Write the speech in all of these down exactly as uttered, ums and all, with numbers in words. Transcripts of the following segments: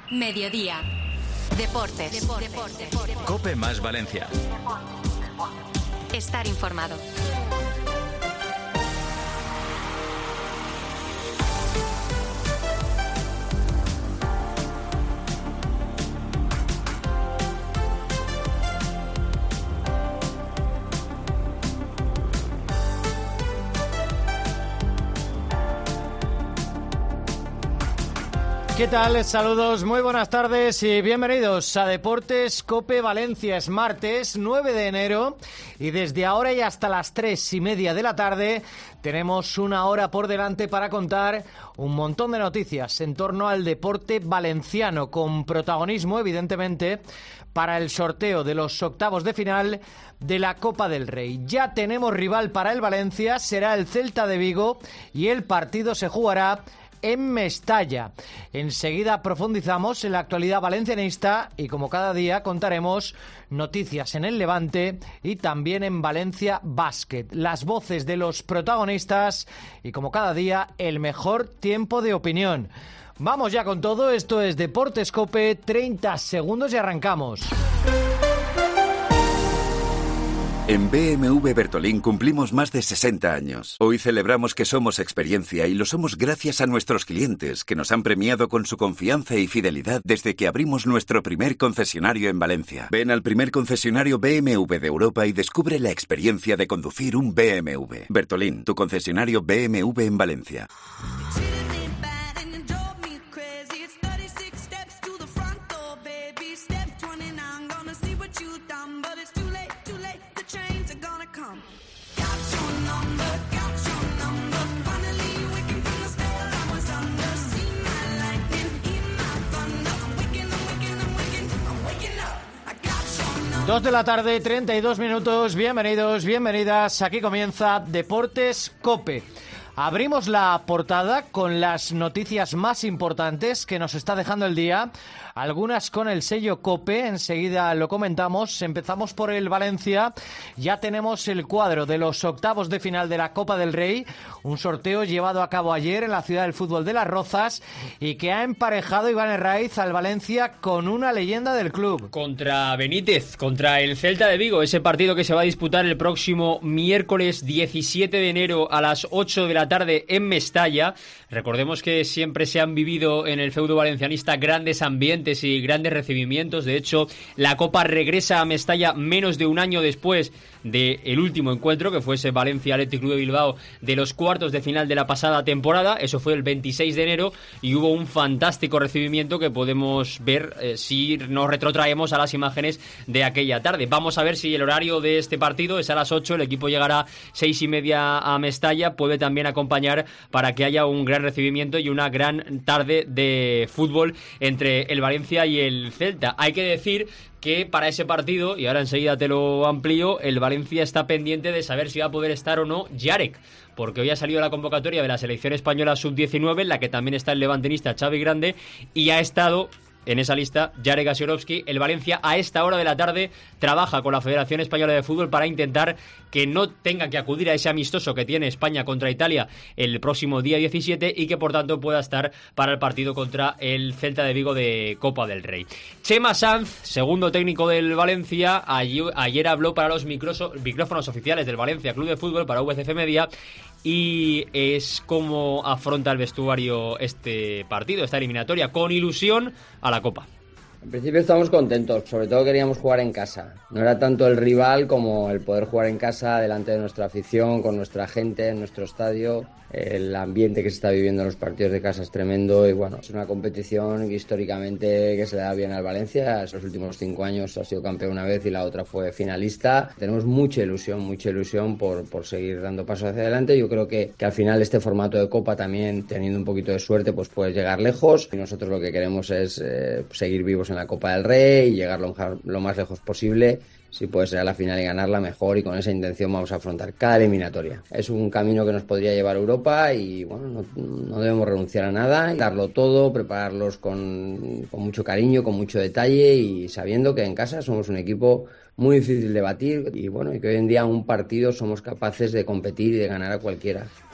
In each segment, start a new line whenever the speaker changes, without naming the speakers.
Mediodía. Deportes. Deportes. Deportes. Deportes.
COPE más Valencia.
Estar informado.
¿Qué tal? Saludos, muy buenas tardes y bienvenidos a Deportes COPE Valencia. Es martes nueve de enero y desde ahora y hasta las tres y media de la tarde tenemos una hora por delante para contar un montón de noticias en torno al deporte valenciano, con protagonismo, evidentemente, para el sorteo de los octavos de final de la Copa del Rey. Ya tenemos rival para el Valencia, será el Celta de Vigo y el partido se jugará en Mestalla. Enseguida profundizamos en la actualidad valencianista y, como cada día, contaremos noticias en el Levante y también en Valencia Basket. Las voces de los protagonistas y, como cada día, el mejor tiempo de opinión. Vamos ya con todo. Esto es Deportes COPE. treinta segundos y arrancamos.
En B M W Bertolín cumplimos más de sesenta años. Hoy celebramos que somos experiencia y lo somos gracias a nuestros clientes, que nos han premiado con su confianza y fidelidad desde que abrimos nuestro primer concesionario en Valencia. Ven al primer concesionario B M W de Europa y descubre la experiencia de conducir un B M W. Bertolín, tu concesionario B M W en Valencia.
Dos de la tarde, treinta y dos minutos. Bienvenidos, bienvenidas. Aquí comienza Deportes COPE. Abrimos la portada con las noticias más importantes que nos está dejando el día. Algunas con el sello COPE, enseguida lo comentamos. Empezamos por el Valencia. Ya tenemos el cuadro de los octavos de final de la Copa del Rey. Un sorteo llevado a cabo ayer en la ciudad del fútbol de Las Rozas y que ha emparejado Iván Herraiz al Valencia con una leyenda del club.
Contra Benítez, contra el Celta de Vigo. Ese partido que se va a disputar el próximo miércoles diecisiete de enero a las ocho de la tarde en Mestalla. Recordemos que siempre se han vivido en el feudo valencianista grandes ambientes y grandes recibimientos. De hecho, la Copa regresa a Mestalla menos de un año después del último encuentro, que fue ese Valencia Athletic Club de Bilbao de los cuartos de final de la pasada temporada. Eso fue el veintiséis de enero y hubo un fantástico recibimiento que podemos ver eh, si nos retrotraemos a las imágenes de aquella tarde. Vamos a ver si el horario de este partido es a las ocho, el equipo llegará seis y media a Mestalla, puede también acompañar para que haya un gran recibimiento y una gran tarde de fútbol entre el Valencia y el Celta. Hay que decir que para ese partido, y ahora enseguida te lo amplío, el Valencia está pendiente de saber si va a poder estar o no Yarek, porque hoy ha salido la convocatoria de la selección española sub diecinueve, en la que también está el levantinista Xavi Grande, y ha estado en esa lista Jarek Asiorowski. El Valencia a esta hora de la tarde trabaja con la Federación Española de Fútbol para intentar que no tenga que acudir a ese amistoso que tiene España contra Italia el próximo día diecisiete y que por tanto pueda estar para el partido contra el Celta de Vigo de Copa del Rey. Chema Sanz, segundo técnico del Valencia, ayer, ayer habló para los microso, micrófonos oficiales del Valencia Club de Fútbol, para V C F Media, y es como afronta el vestuario este partido, esta eliminatoria, con ilusión a la Copa.
En principio estamos contentos, sobre todo queríamos jugar en casa. No era tanto el rival como el poder jugar en casa delante de nuestra afición, con nuestra gente, en nuestro estadio. El ambiente que se está viviendo en los partidos de casa es tremendo y bueno, es una competición históricamente que se le da bien al Valencia. Esos últimos cinco años ha sido campeón una vez y la otra fue finalista. Tenemos mucha ilusión, mucha ilusión por, por seguir dando pasos hacia adelante. Yo creo que, que al final este formato de Copa también, teniendo un poquito de suerte, pues puedes llegar lejos. Y nosotros lo que queremos es eh, seguir vivos en la Copa del Rey y llegar lo, lo más lejos posible. Si puede ser a la final y ganarla, mejor, y con esa intención vamos a afrontar cada eliminatoria. Es un camino que nos podría llevar a Europa y bueno, no, no debemos renunciar a nada, darlo todo, prepararlos con, con mucho cariño, con mucho detalle y sabiendo que en casa somos un equipo muy difícil de batir y bueno, y que hoy en día un partido somos capaces de competir y de ganar a cualquiera.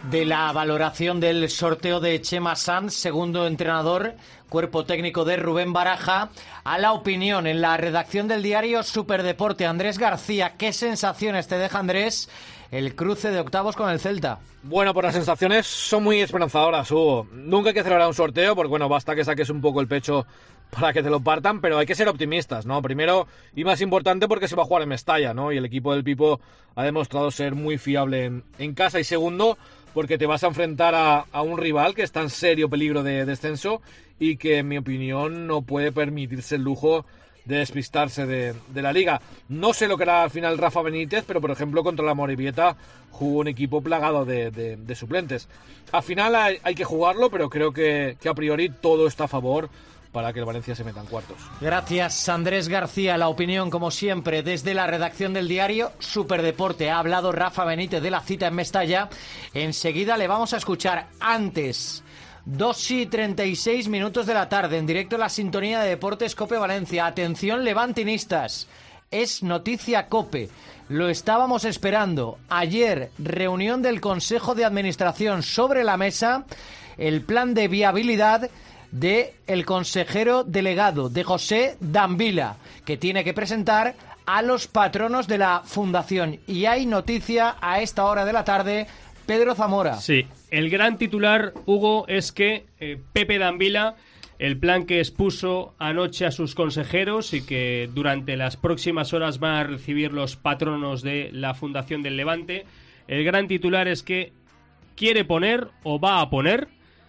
de la valoración del sorteo de Chema Sanz, segundo entrenador, cuerpo técnico de Rubén Baraja, a la opinión en la redacción del diario Superdeporte. Andrés García, ¿qué sensaciones te deja, Andrés, el cruce de octavos con el Celta?
Bueno, pues las sensaciones son muy esperanzadoras, Hugo. Nunca hay que celebrar un sorteo, porque bueno, basta que saques un poco el pecho para que te lo partan, pero hay que ser optimistas, ¿no? Primero, y más importante, porque se va a jugar en Mestalla, ¿no? Y el equipo del Pipo ha demostrado ser muy fiable en, en casa. Y segundo, porque te vas a enfrentar a, a un rival que está en serio peligro de descenso y que, en mi opinión, no puede permitirse el lujo de despistarse de, de la liga. No sé lo que hará al final Rafa Benítez, pero por ejemplo contra la Morevieta jugó un equipo plagado de, de, de suplentes. Al final hay, hay que jugarlo, pero creo que, que a priori todo está a favor para que el Valencia se meta en cuartos.
Gracias, Andrés García. La opinión, como siempre, desde la redacción del diario Superdeporte. Ha hablado Rafa Benítez de la cita en Mestalla. Enseguida le vamos a escuchar. Antes, dos y treinta y seis minutos de la tarde, en directo en la sintonía de Deportes COPE Valencia. Atención, levantinistas. Es noticia COPE. Lo estábamos esperando. Ayer, reunión del Consejo de Administración. Sobre la mesa, el plan de viabilidad de el consejero delegado, de José Dambila, que tiene que presentar a los patronos de la fundación. Y hay noticia a esta hora de la tarde. Pedro Zamora.
Sí, el gran titular, Hugo, es que eh, Pepe Dambila, el plan que expuso anoche a sus consejeros y que durante las próximas horas van a recibir los patronos de la Fundación del Levante, el gran titular es que quiere poner o va a poner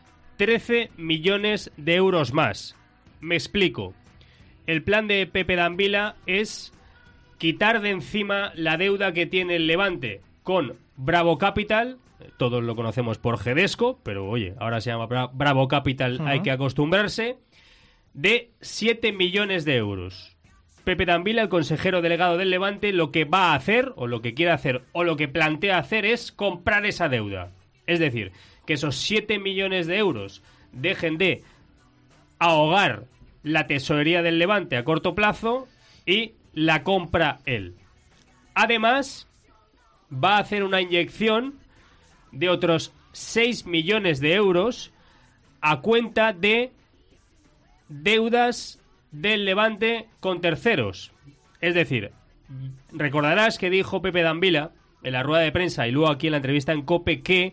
trece millones de euros más. Me explico. El plan de Pepe Dambila es quitar de encima la deuda que tiene el Levante con Bravo Capital. Todos lo conocemos por Gedesco, pero oye, ahora se llama Bra- Bravo Capital, uh-huh. Hay que acostumbrarse, de siete millones de euros. Pepe Dambila, el consejero delegado del Levante, lo que va a hacer, o lo que quiere hacer, o lo que plantea hacer es comprar esa deuda. Es decir, que esos siete millones de euros dejen de ahogar la tesorería del Levante a corto plazo y la compra él. Además, va a hacer una inyección de otros seis millones de euros a cuenta de deudas del Levante con terceros. Es decir, recordarás que dijo Pepe Dambila en la rueda de prensa y luego aquí en la entrevista en COPE que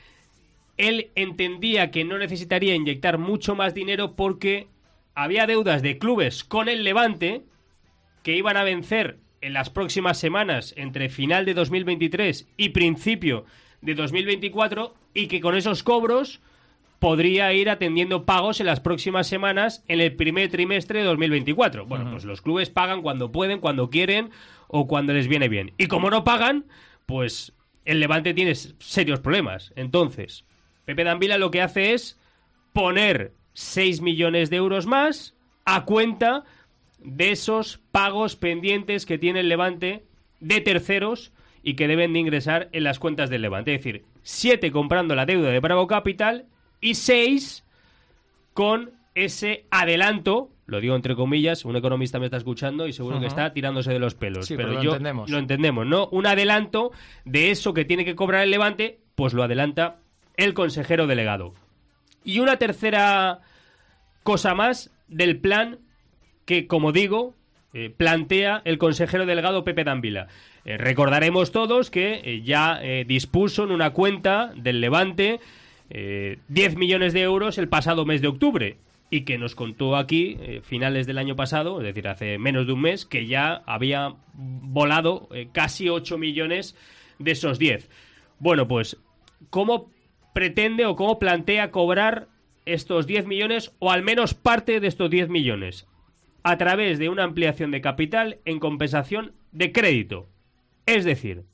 él entendía que no necesitaría inyectar mucho más dinero porque había deudas de clubes con el Levante que iban a vencer en las próximas semanas entre final de dos mil veintitrés y principio de dos mil veinticuatro y que con esos cobros podría ir atendiendo pagos en las próximas semanas en el primer trimestre de dos mil veinticuatro. Bueno, uh-huh. Pues los clubes pagan cuando pueden, cuando quieren o cuando les viene bien. Y como no pagan, pues el Levante tiene serios problemas. Entonces, Pepe Dambila lo que hace es poner seis millones de euros más a cuenta de esos pagos pendientes que tiene el Levante de terceros y que deben de ingresar en las cuentas del Levante. Es decir, siete comprando la deuda de Bravo Capital y seis con ese adelanto, lo digo entre comillas, un economista me está escuchando y seguro uh-huh. que está tirándose de los pelos.
Sí,
pero,
pero lo
yo
entendemos.
Lo entendemos, ¿no? Un adelanto de eso que tiene que cobrar el Levante, pues lo adelanta el consejero delegado. Y una tercera cosa más del plan que, como digo, eh, plantea el consejero delegado Pepe Dambila. Eh, recordaremos todos que eh, ya eh, dispuso en una cuenta del Levante eh, diez millones de euros el pasado mes de octubre y que nos contó aquí, eh, finales del año pasado, es decir, hace menos de un mes, que ya había volado eh, casi ocho millones de esos diez. Bueno, pues, ¿cómo pretende o cómo plantea cobrar estos diez millones o al menos parte de estos diez millones? A través de una ampliación de capital en compensación de crédito. Es decir,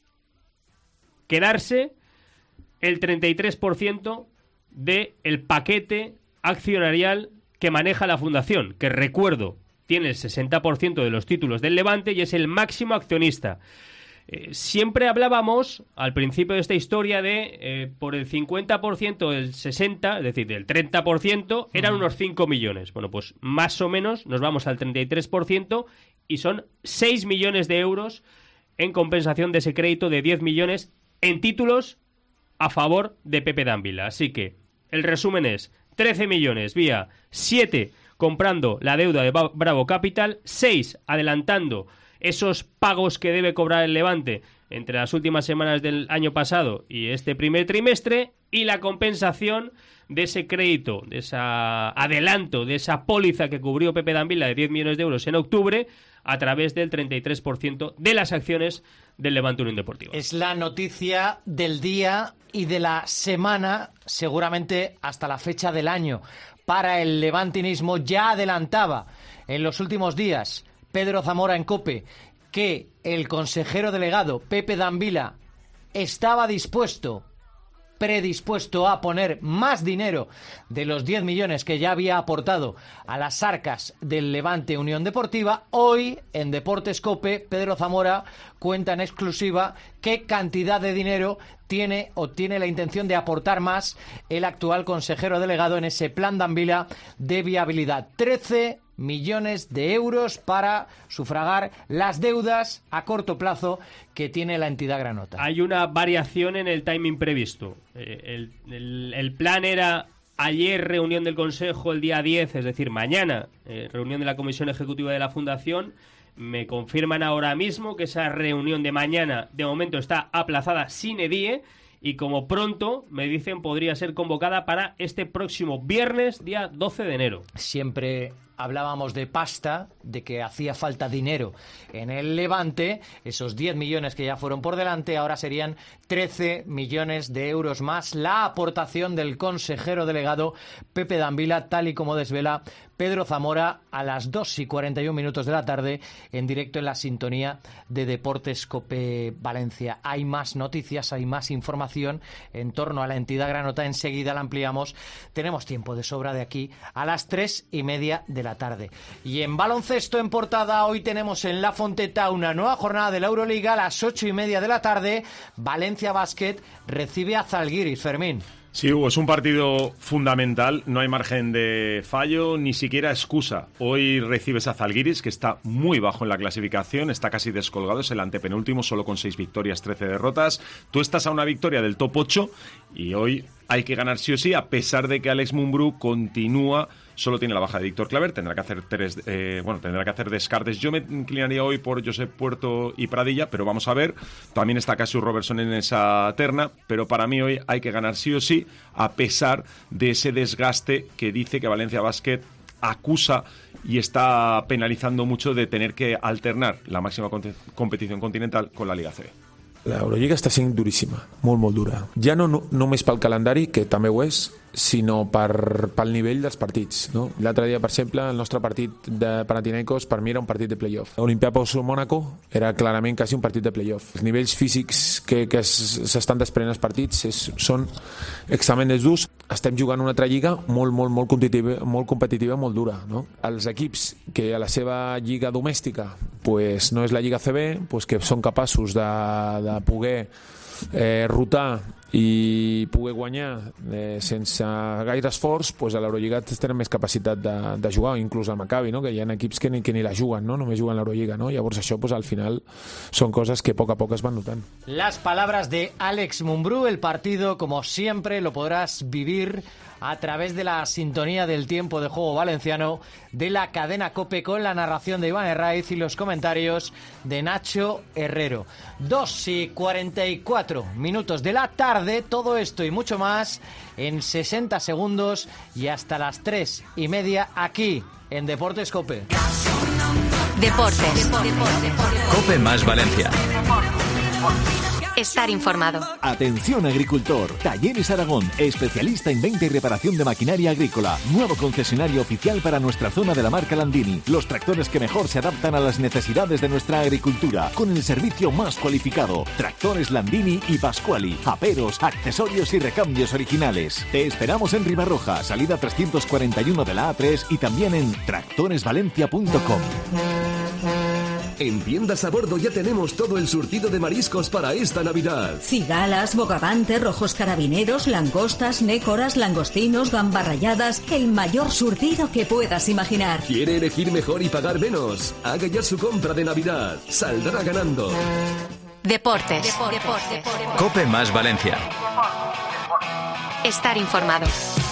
quedarse el treinta y tres por ciento del paquete accionarial que maneja la fundación, que recuerdo, tiene el sesenta por ciento de los títulos del Levante y es el máximo accionista. Eh, siempre hablábamos al principio de esta historia de eh, por el cincuenta por ciento del sesenta por ciento, es decir, del treinta por ciento, eran uh-huh. unos cinco millones. Bueno, pues más o menos nos vamos al treinta y tres por ciento y son seis millones de euros en compensación de ese crédito de diez millones en títulos a favor de Pepe Dambila. Así que el resumen es trece millones vía siete comprando la deuda de Bravo Capital, seis adelantando esos pagos que debe cobrar el Levante entre las últimas semanas del año pasado y este primer trimestre, y la compensación de ese crédito, de ese adelanto, de esa póliza que cubrió Pepe Dambila de diez millones de euros en octubre a través del treinta y tres por ciento de las acciones del Levante Unión Deportiva.
Es la noticia del día y de la semana, seguramente hasta la fecha del año. Para el levantinismo, ya adelantaba en los últimos días Pedro Zamora en COPE que el consejero delegado Pepe Dambila estaba dispuesto, predispuesto a poner más dinero de los diez millones que ya había aportado a las arcas del Levante Unión Deportiva. Hoy, en Deportes COPE, Pedro Zamora cuenta en exclusiva qué cantidad de dinero tiene o tiene la intención de aportar más el actual consejero delegado en ese plan Dambila de viabilidad. trece millones de euros para sufragar las deudas a corto plazo que tiene la entidad granota.
Hay una variación en el timing previsto. Eh, el, el, el plan era ayer reunión del Consejo el día diez, es decir, mañana eh, reunión de la Comisión Ejecutiva de la Fundación. Me confirman ahora mismo que esa reunión de mañana de momento está aplazada sine die, y como pronto me dicen podría ser convocada para este próximo viernes, día doce de enero.
Siempre hablábamos de pasta, de que hacía falta dinero en el Levante. Esos diez millones que ya fueron por delante, ahora serían trece millones de euros más la aportación del consejero delegado Pepe Dambila, tal y como desvela Pedro Zamora a las dos y cuarenta y un minutos de la tarde en directo en la sintonía de Deportes COPE Valencia. Hay más noticias, hay más información en torno a la entidad granota. Enseguida la ampliamos. Tenemos tiempo de sobra de aquí a las tres y media de la tarde. Y en baloncesto en portada, hoy tenemos en La Fonteta una nueva jornada de la Euroliga a las ocho y media de la tarde. Valencia Basket recibe a Zalgiris. Fermín.
Sí, Hugo, es un partido fundamental, no hay margen de fallo, ni siquiera excusa. Hoy recibes a Zalgiris, que está muy bajo en la clasificación, está casi descolgado, es el antepenúltimo, solo con seis victorias, trece derrotas. Tú estás a una victoria del top ocho y hoy hay que ganar sí o sí, a pesar de que Alex Mumbrú continúa, solo tiene la baja de Víctor Claver, tendrá que hacer tres, eh, bueno, tendrá que hacer descartes. Yo me inclinaría hoy por Josep Puerto y Pradilla, pero vamos a ver. También está Cassius Robertson en esa terna, pero para mí hoy hay que ganar sí o sí, a pesar de ese desgaste que dice que Valencia Basket acusa y está penalizando mucho de tener que alternar la máxima competición continental con la Liga A C B.
La Eurolliga està sent duríssima, molt, molt dura. Ja no, no només pel calendari, que també ho és, sinó per, pel nivell dels partits. No? L'altre dia, per exemple, el nostre partit de Panathinaikos per mi era un partit de play-off. Olympiacos Mónaco era clarament quasi un partit de play-off. Els nivells físics que, que s'estan desprenent els partits és, són extremament durs. Estem jugant una altra lliga molt, molt, molt competitiva, molt competitiva, molt dura. No? Els equips que a la seva lliga domèstica pues, no és la Lliga A C B, pues, que són capaços de, de poder eh, rotar i poder guanyar eh, sense gaire esforç, pues a l'Eurolliga tenen més capacitat de, de jugar, inclús al Maccabi, no? Que hi ha equips que ni, que ni la juguen, no? Només juguen l'Eurolliga, no? Llavors això pues, al final són coses que a poc a poc es van notant.
Las palabras de Alex Mumbrú. El partido, como siempre, lo podrás vivir a través de la sintonía del tiempo de juego valenciano de la cadena COPE, con la narración de Iván Herraiz y los comentarios de Nacho Herrero. dos y cuarenta y cuatro minutos de la tarde, todo esto y mucho más en sesenta segundos y hasta las tres y media aquí en Deportes COPE.
Deportes.
COPE más Valencia.
Estar informado.
Atención agricultor. Talleres Aragón, especialista en venta y reparación de maquinaria agrícola. Nuevo concesionario oficial para nuestra zona de la marca Landini. Los tractores que mejor se adaptan a las necesidades de nuestra agricultura, con el servicio más cualificado. Tractores Landini y Pasquali. Aperos, accesorios y recambios originales. Te esperamos en Ribarroja, salida trescientos cuarenta y uno de la A tres, y también en tractores valencia punto com.
En Tiendas a Bordo ya tenemos todo el surtido de mariscos para esta Navidad.
Cigalas, bogavantes, rojos carabineros, langostas, nécoras, langostinos, gambas ralladas, el mayor surtido que puedas imaginar.
¿Quiere elegir mejor y pagar menos? Haga ya su compra de Navidad. Saldrá ganando.
Deportes. Deportes.
COPE más Valencia.
estar informado.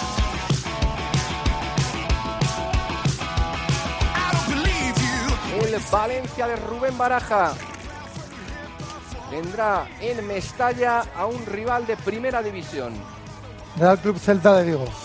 El Valencia de Rubén Baraja tendrá en Mestalla a un rival de primera división.
Real Club Celta de Vigo.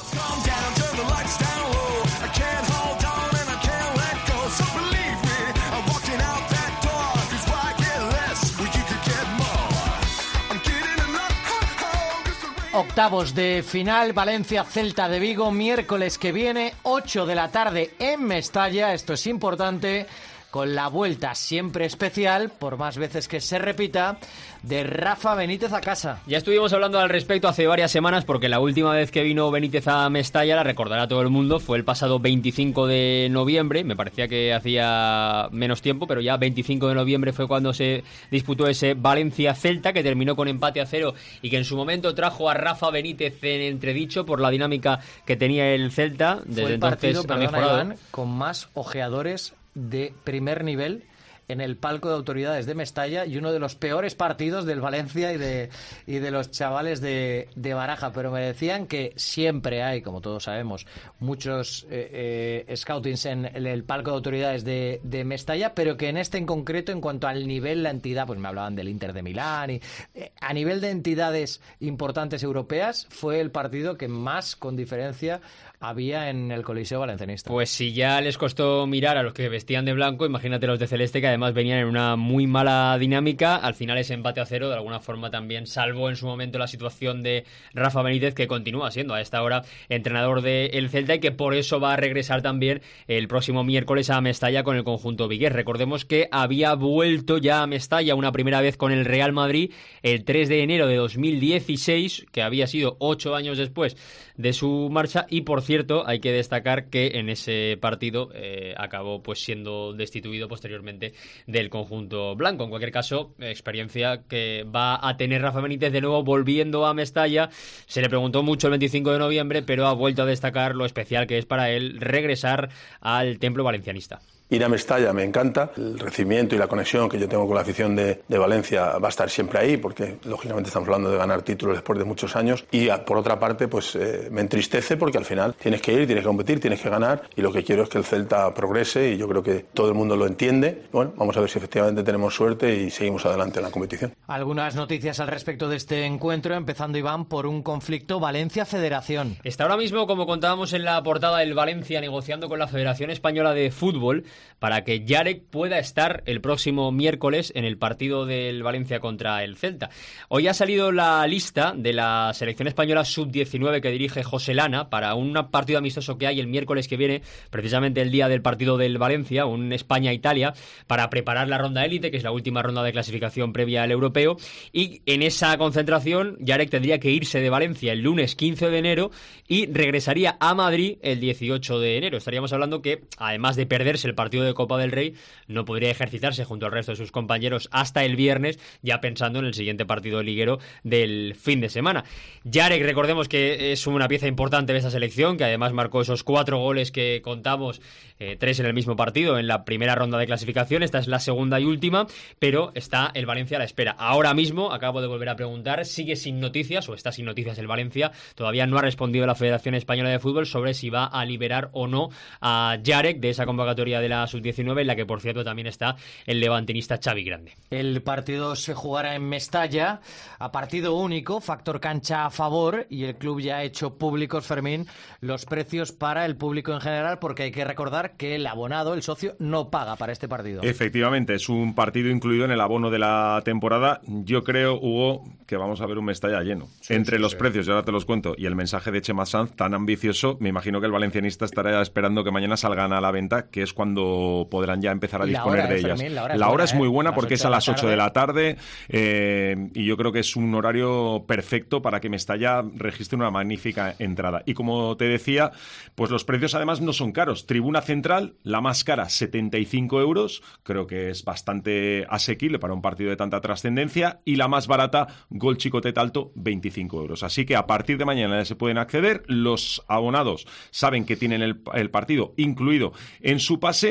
Octavos de final, Valencia-Celta de Vigo, miércoles que viene, ocho de la tarde en Mestalla. Esto es importante, con la vuelta siempre especial, por más veces que se repita, de Rafa Benítez a casa.
Ya estuvimos hablando al respecto hace varias semanas, porque la última vez que vino Benítez a Mestalla, la recordará todo el mundo, fue el pasado veinticinco de noviembre. Me parecía que hacía menos tiempo, pero ya veinticinco de noviembre fue cuando se disputó ese Valencia-Celta, que terminó con empate a cero y que en su momento trajo a Rafa Benítez en entredicho por la dinámica que tenía el Celta. Desde
Fue el partido,
entonces ha
perdona,
mejorado.
Iván, con más ojeadores de primer nivel en el palco de autoridades de Mestalla, y uno de los peores partidos del Valencia y de, y de los chavales de, de Baraja. Pero me decían que siempre hay, como todos sabemos, muchos eh, eh, scoutings en el, el palco de autoridades de, de Mestalla, pero que en este en concreto, en cuanto al nivel, la entidad, pues me hablaban del Inter de Milán, y eh, a nivel de entidades importantes europeas, fue el partido que más, con diferencia, había en el Coliseo Valencianista.
Pues si ya les costó mirar a los que vestían de blanco, imagínate los de celeste, que además venían en una muy mala dinámica. Al final ese empate a cero de alguna forma también salvó en su momento la situación de Rafa Benítez, que continúa siendo a esta hora entrenador del Celta y que por eso va a regresar también el próximo miércoles a Mestalla con el conjunto vigués. Recordemos que había vuelto ya a Mestalla una primera vez con el Real Madrid el tres de enero de dos mil dieciséis, que había sido ocho años después de su marcha, y por cierto hay que destacar que en ese partido eh, acabó pues siendo destituido posteriormente del conjunto blanco. En cualquier caso, experiencia que va a tener Rafa Benítez de nuevo volviendo a Mestalla. Se le preguntó mucho el veinticinco de noviembre, pero ha vuelto a destacar lo especial que es para él regresar al templo valencianista.
Ir a Mestalla me encanta, el recibimiento y la conexión que yo tengo con la afición de, de Valencia va a estar siempre ahí, porque lógicamente estamos hablando de ganar títulos después de muchos años, y a, por otra parte pues eh, me entristece porque al final tienes que ir, tienes que competir, tienes que ganar, y lo que quiero es que el Celta progrese, y yo creo que todo el mundo lo entiende. Bueno, vamos a ver si efectivamente tenemos suerte y seguimos adelante en la competición.
Algunas noticias al respecto de este encuentro, empezando, Iván, por un conflicto Valencia-Federación.
Está ahora mismo, como contábamos en la portada, del Valencia negociando con la Federación Española de Fútbol para que Yarek pueda estar el próximo miércoles en el partido del Valencia contra el Celta. Hoy ha salido la lista de la selección española sub diecinueve que dirige José Lana para un partido amistoso que hay el miércoles que viene, precisamente el día del partido del Valencia, un España-Italia, para preparar la ronda élite, que es la última ronda de clasificación previa al europeo. Y en esa concentración Yarek tendría que irse de Valencia el lunes quince de enero y regresaría a Madrid el dieciocho de enero. Estaríamos hablando que, además de perderse el partido de Copa del Rey, no podría ejercitarse junto al resto de sus compañeros hasta el viernes, ya pensando en el siguiente partido liguero del fin de semana. Yarek, recordemos que es una pieza importante de esa selección, que además marcó esos cuatro goles que contamos, eh, tres en el mismo partido en la primera ronda de clasificación. Esta es la segunda y última, pero está el Valencia a la espera. Ahora mismo, acabo de volver a preguntar, sigue sin noticias, o está sin noticias el Valencia. Todavía no ha respondido la Federación Española de Fútbol sobre si va a liberar o no a Yarek de esa convocatoria de la sub diecinueve, en la que por cierto también está el levantinista Xavi Grande.
El partido se jugará en Mestalla a partido único, factor cancha a favor, y el club ya ha hecho públicos, Fermín, los precios para el público en general, porque hay que recordar que el abonado, el socio, no paga para este partido.
Efectivamente, es un partido incluido en el abono de la temporada. Yo creo, Hugo, que vamos a ver un Mestalla lleno. Sí, Entre sí, los sí. precios, y ahora te los cuento, y el mensaje de Chema Sanz tan ambicioso, me imagino que el valencianista estará esperando que mañana salgan a la venta, que es cuando podrán ya empezar a disponer de ellas.
Fermín, la hora,
la
es,
hora es muy
¿eh?
buena porque es a las ocho de la tarde, eh, y yo creo que es un horario perfecto para que Mestalla registre una magnífica entrada. Y como te decía, pues los precios además no son caros. Tribuna central, la más cara, setenta y cinco euros, creo que es bastante asequible para un partido de tanta trascendencia, y la más barata, Gol Chicotet Alto, veinticinco euros. Así que a partir de mañana ya se pueden acceder. Los abonados saben que tienen el, el partido incluido en su pase,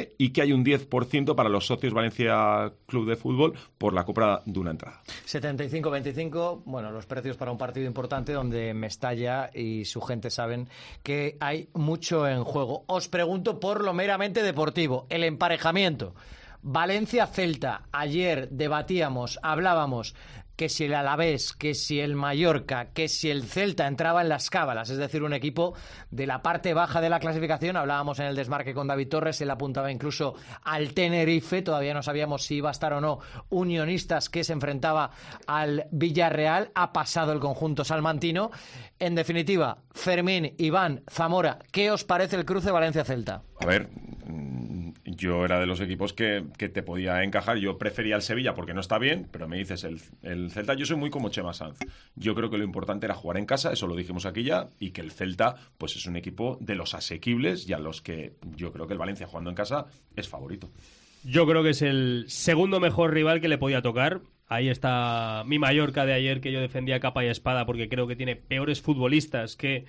doce y que hay un diez por ciento para los socios Valencia Club de Fútbol por la compra de una entrada.
setenta y cinco veinticinco, bueno, los precios para un partido importante donde Mestalla y su gente saben que hay mucho en juego. Os pregunto por lo meramente deportivo, el emparejamiento. Valencia-Celta, ayer debatíamos, hablábamos que si el Alavés, que si el Mallorca, que si el Celta entraba en las cábalas, es decir, un equipo de la parte baja de la clasificación. Hablábamos en el desmarque con David Torres, él apuntaba incluso al Tenerife, todavía no sabíamos si iba a estar o no Unionistas, que se enfrentaba al Villarreal. Ha pasado el conjunto salmantino. En definitiva, Fermín, Iván, Zamora, ¿qué os parece el cruce Valencia-Celta?
A ver, yo era de los equipos que, que te podía encajar. Yo prefería el Sevilla porque no está bien, pero me dices el, el Celta. Yo soy muy como Chema Sanz. Yo creo que lo importante era jugar en casa, eso lo dijimos aquí ya, y que el Celta pues es un equipo de los asequibles y a los que yo creo que el Valencia jugando en casa es favorito.
Yo creo que es el segundo mejor rival que le podía tocar. Ahí está mi Mallorca de ayer, que yo defendía capa y espada porque creo que tiene peores futbolistas que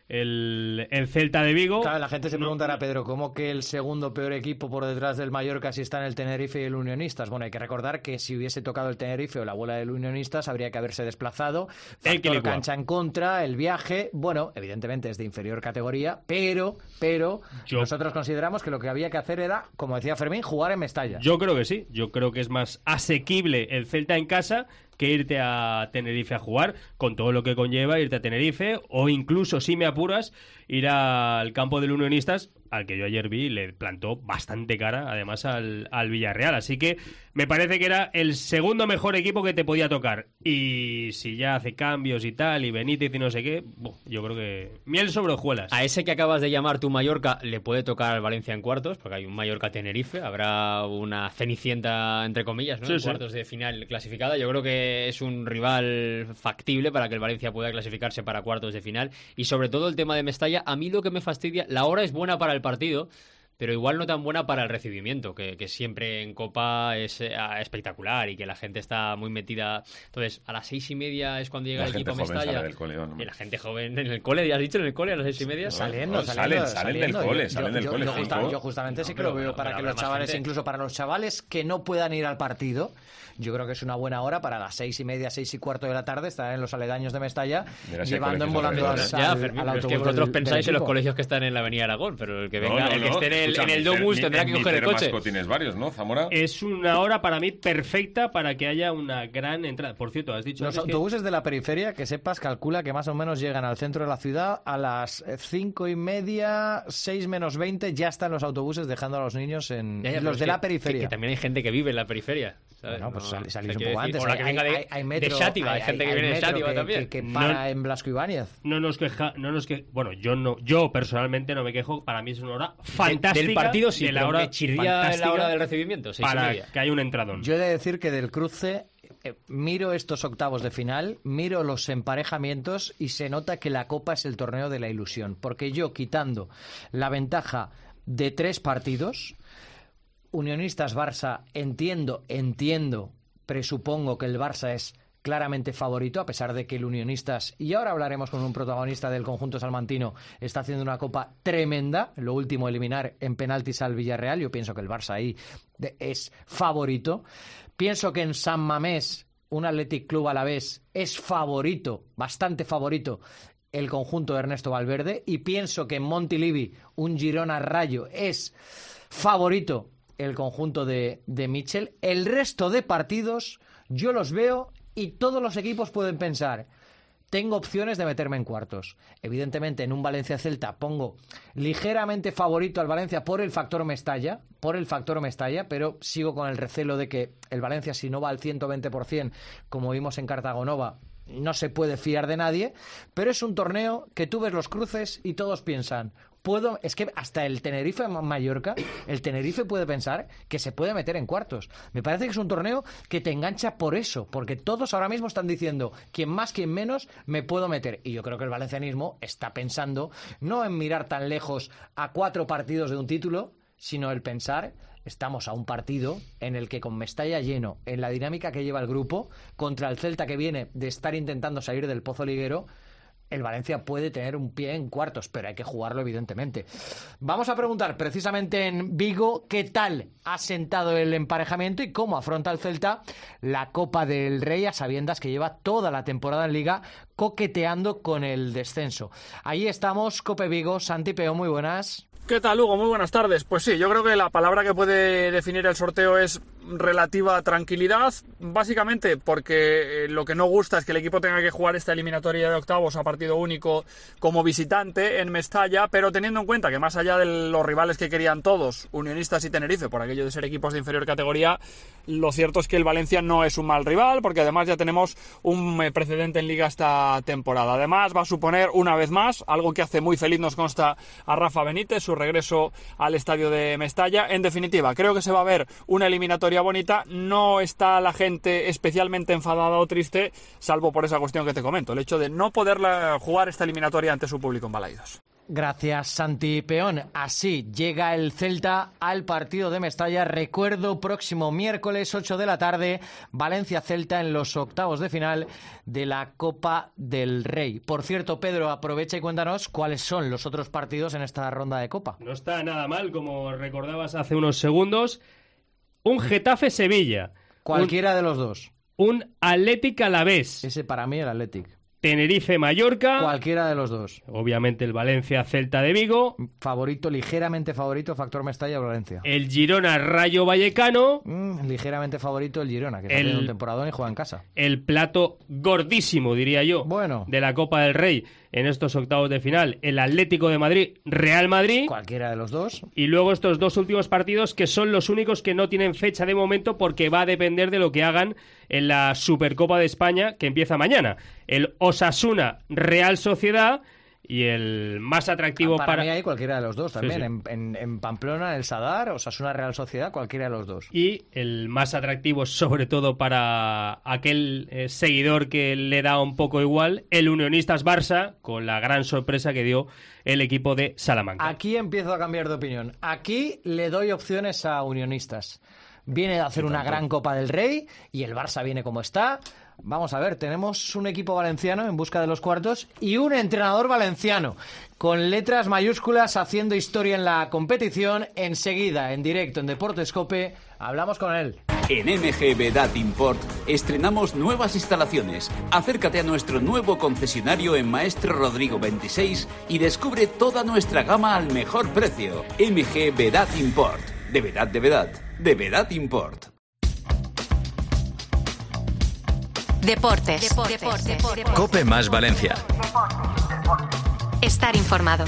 el, el Celta de Vigo.
Claro, la gente se preguntará, Pedro, ¿cómo que el segundo peor equipo por detrás del Mallorca si está en el Tenerife y el Unionistas? Bueno, hay que recordar que si hubiese tocado el Tenerife o la bola del Unionistas habría que haberse desplazado. Factor cancha en contra, el viaje, bueno, evidentemente es de inferior categoría, pero, pero Yo... nosotros consideramos que lo que había que hacer era, como decía Fermín, jugar en Mestalla.
Yo creo que sí, yo creo que es más asequible el Celta en casa que irte a Tenerife a jugar, con todo lo que conlleva irte a Tenerife, o incluso, si me apuras, ir al campo del Unionistas, al que yo ayer vi, le plantó bastante cara, además, al, al Villarreal. Así que me parece que era el segundo mejor equipo que te podía tocar. Y si ya hace cambios y tal, y Benítez y no sé qué, yo creo que miel sobre hojuelas.
A ese que acabas de llamar tu Mallorca le puede tocar al Valencia en cuartos, porque hay un Mallorca-Tenerife, habrá una cenicienta, entre comillas, ¿no?
Sí,
en
sí.
cuartos de final clasificada. Yo creo que es un rival factible para que el Valencia pueda clasificarse para cuartos de final. Y sobre todo el tema de Mestalla, a mí lo que me fastidia, la hora es buena para el partido, pero igual no tan buena para el recibimiento, que, que siempre en Copa es eh, espectacular y que la gente está muy metida. Entonces, a las seis y media es cuando llega
la
el equipo a Mestalla.
Cole, no, no.
Y la gente joven en el cole, ¿ya has dicho en el cole a las seis y media?
No, saliendo,
no,
saliendo,
salen, salen del cole,
yo,
salen
yo,
del
yo,
cole.
Yo, justa, yo justamente
no,
sí que
pero,
lo veo
pero,
para
pero
que los chavales,
gente.
incluso para los chavales que no puedan ir al partido, yo creo que es una buena hora para las seis y media, seis y cuarto de la tarde estar en los aledaños de Mestalla,
Mira,
llevando en volando al,
ya,
al,
Fermín,
al
pero es que
autobús
vosotros
del,
pensáis
del
en los
equipo.
colegios que están en la Avenida Aragón, pero el que venga,
No, no,
el que
no.
esté en el,
Escucha,
en el
mi
Domus
Fer-
tendrá
mi-
que
mi
coger el
Fer
coche.
Masco tienes varios, ¿no, Zamora?
Es una hora para mí perfecta para que haya una gran entrada. Por cierto, has dicho
Los
antes que-
autobuses de la periferia, que sepas, calcula que más o menos llegan al centro de la ciudad a las cinco y media, seis menos veinte, ya están los autobuses dejando a los niños en
Ya, ya,
los
pero
de
es
la
que-
periferia.
Que, que también hay gente que vive en la periferia. ¿sabes?
Bueno, pues
No,
sal- salís
hay
un
que
poco
decir,
antes.
o la que
Hay-
venga de,
hay- hay metro,
de Xàtiva, hay, gente que viene de
metro
Xàtiva
que,
también.
Que, que
No-
para en Blasco Ibáñez.
No nos queja, no nos que, bueno, yo no, yo personalmente no me quejo. Para mí es una hora fantástica.
Del partido sí,
de la
pero
hora
me chirría la
fantástica
hora del recibimiento. Seis y
para
media.
que haya un entradón.
Yo he de decir que del cruce eh, miro estos octavos de final, miro los emparejamientos y se nota que la Copa es el torneo de la ilusión. Porque yo, quitando la ventaja de tres partidos, Unionistas-Barça, entiendo, entiendo, presupongo que el Barça es claramente favorito, a pesar de que el Unionistas, y ahora hablaremos con un protagonista del conjunto salmantino, está haciendo una Copa tremenda. Lo último, eliminar en penaltis al Villarreal. Yo pienso que el Barça ahí de- es favorito. Pienso que en San Mamés, un Athletic Club Alavés, es favorito, bastante favorito, el conjunto de Ernesto Valverde. Y pienso que en Montilivi, un Girona Rayo, es favorito el conjunto de, de Michel. El resto de partidos yo los veo y todos los equipos pueden pensar, tengo opciones de meterme en cuartos. Evidentemente, en un Valencia-Celta pongo ligeramente favorito al Valencia por el factor Mestalla, por el factor Mestalla, pero sigo con el recelo de que el Valencia, si no va al ciento veinte por ciento, como vimos en Cartagonova, no se puede fiar de nadie. Pero es un torneo que tú ves los cruces y todos piensan, puedo, es que hasta el Tenerife Mallorca, el Tenerife puede pensar que se puede meter en cuartos. Me parece que es un torneo que te engancha por eso, porque todos ahora mismo están diciendo, quien más, quien menos, me puedo meter. Y yo creo que el valencianismo está pensando no en mirar tan lejos a cuatro partidos de un título, sino el pensar, estamos a un partido en el que con Mestalla lleno, en la dinámica que lleva el grupo, contra el Celta que viene de estar intentando salir del pozo liguero, el Valencia puede tener un pie en cuartos, pero hay que jugarlo evidentemente. Vamos a preguntar precisamente en Vigo qué tal ha sentado el emparejamiento y cómo afronta el Celta la Copa del Rey, a sabiendas que lleva toda la temporada en Liga coqueteando con el descenso. Ahí estamos, Cope Vigo. Santi Peón, muy buenas.
¿Qué tal, Hugo? Muy buenas tardes. Pues sí, yo creo que la palabra que puede definir el sorteo es relativa tranquilidad, básicamente porque lo que no gusta es que el equipo tenga que jugar esta eliminatoria de octavos a partido único como visitante en Mestalla, pero teniendo en cuenta que más allá de los rivales que querían todos, Unionistas y Tenerife, por aquello de ser equipos de inferior categoría, lo cierto es que el Valencia no es un mal rival, porque además ya tenemos un precedente en Liga esta temporada. Además va a suponer una vez más, algo que hace muy feliz nos consta a Rafa Benítez, su regreso al estadio de Mestalla. En definitiva, creo que se va a ver una eliminatoria bonita, no está la gente especialmente enfadada o triste, salvo por esa cuestión que te comento, el hecho de no poder jugar esta eliminatoria ante su público en Balaidos.
Gracias, Santi Peón. Así llega el Celta al partido de Mestalla. Recuerdo, próximo miércoles ocho de la tarde, Valencia-Celta en los octavos de final de la Copa del Rey. Por cierto, Pedro, aprovecha y cuéntanos cuáles son los otros partidos en esta ronda de Copa.
No está nada mal, como recordabas hace unos segundos. Un Getafe-Sevilla.
Cualquiera
un,
de los dos.
Un Athletic-Alavés.
Ese para mí el Athletic.
Tenerife-Mallorca.
Cualquiera de los dos.
Obviamente el Valencia-Celta de Vigo.
Favorito, ligeramente favorito, factor Mestalla-Valencia.
El Girona-Rayo Vallecano.
Mm, ligeramente favorito el Girona, que está
el,
teniendo un temporadón y juega en casa.
El plato gordísimo, diría yo,
bueno.
de la Copa del Rey en estos octavos de final. El Atlético de Madrid-Real Madrid.
Cualquiera de los dos.
Y luego estos dos últimos partidos que son los únicos que no tienen fecha de momento porque va a depender de lo que hagan en la Supercopa de España que empieza mañana. El Osasuna-Real Sociedad y el más atractivo
para...
para...
mí hay cualquiera de los dos también.
Sí, sí.
En, en, en Pamplona, el Sadar, Osasuna-Real Sociedad, cualquiera de los dos.
Y el más atractivo, sobre todo para aquel eh, seguidor que le da un poco igual, el Unionistas-Barça, con la gran sorpresa que dio el equipo de Salamanca.
Aquí empiezo a cambiar de opinión. Aquí le doy opciones a Unionistas. Viene de hacer una gran Copa del Rey y el Barça viene como está. Vamos a ver, tenemos un equipo valenciano en busca de los cuartos y un entrenador valenciano con letras mayúsculas haciendo historia en la competición. Enseguida, en directo en Deportes Cope, hablamos con él.
En M G Vedat Import estrenamos nuevas instalaciones. Acércate a nuestro nuevo concesionario en Maestro Rodrigo veintiséis y descubre toda nuestra gama al mejor precio. M G Vedat Import. De verdad, de verdad, de Vedat Import.
Deportes. Deportes. Deportes. Deportes.
Cope más Valencia.
Estar informado.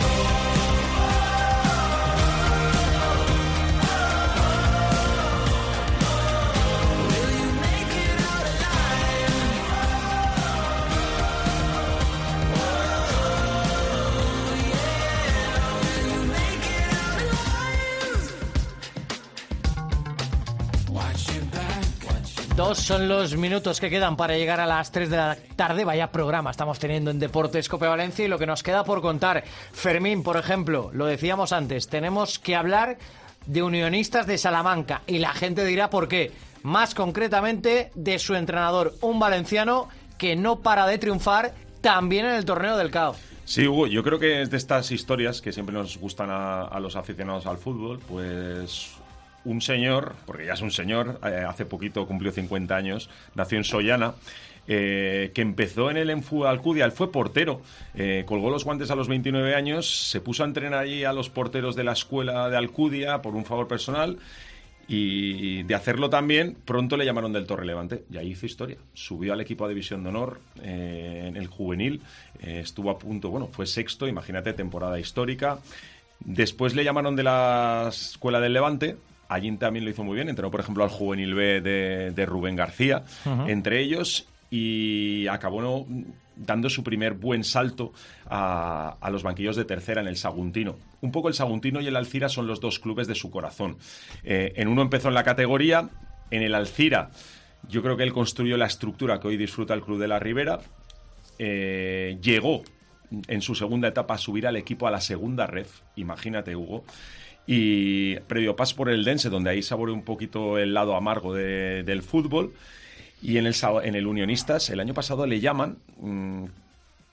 Dos son los minutos que quedan para llegar a las tres de la tarde. Vaya programa estamos teniendo en Deportes Cope Valencia y lo que nos queda por contar. Fermín, por ejemplo, lo decíamos antes, tenemos que hablar de Unionistas de Salamanca y la gente dirá por qué. Más concretamente de su entrenador, un valenciano que no para de triunfar también en el torneo del C A O.
Sí, Hugo, yo creo que es de estas historias que siempre nos gustan a, a los aficionados al fútbol, pues... Un señor, porque ya es un señor, eh, hace poquito cumplió cincuenta años, nació en Sollana, eh, que empezó en el Enfu Alcudia, él fue portero, eh, colgó los guantes a los veintinueve años, se puso a entrenar allí a los porteros de la escuela de Alcudia por un favor personal y de hacerlo también, pronto le llamaron del Torrelevante y ahí hizo historia, subió al equipo a División de Honor eh, en el juvenil, eh, estuvo a punto, bueno, fue sexto, imagínate, temporada histórica, después le llamaron de la escuela del Levante. Allí también lo hizo muy bien, entrenó por ejemplo al juvenil B de, de Rubén García, uh-huh. entre ellos, y acabó ¿no? dando su primer buen salto a, a los banquillos de tercera en el Saguntino. Un poco el Saguntino y el Alcira son los dos clubes de su corazón. Eh, en uno empezó en la categoría, en el Alcira yo creo que él construyó la estructura que hoy disfruta el Club de la Ribera, eh, llegó en su segunda etapa a subir al equipo a la segunda ref, imagínate Hugo, y previo paso por el Dense, donde ahí saboreó un poquito el lado amargo de, del fútbol, y en el, en el Unionistas el año pasado le llaman, mmm,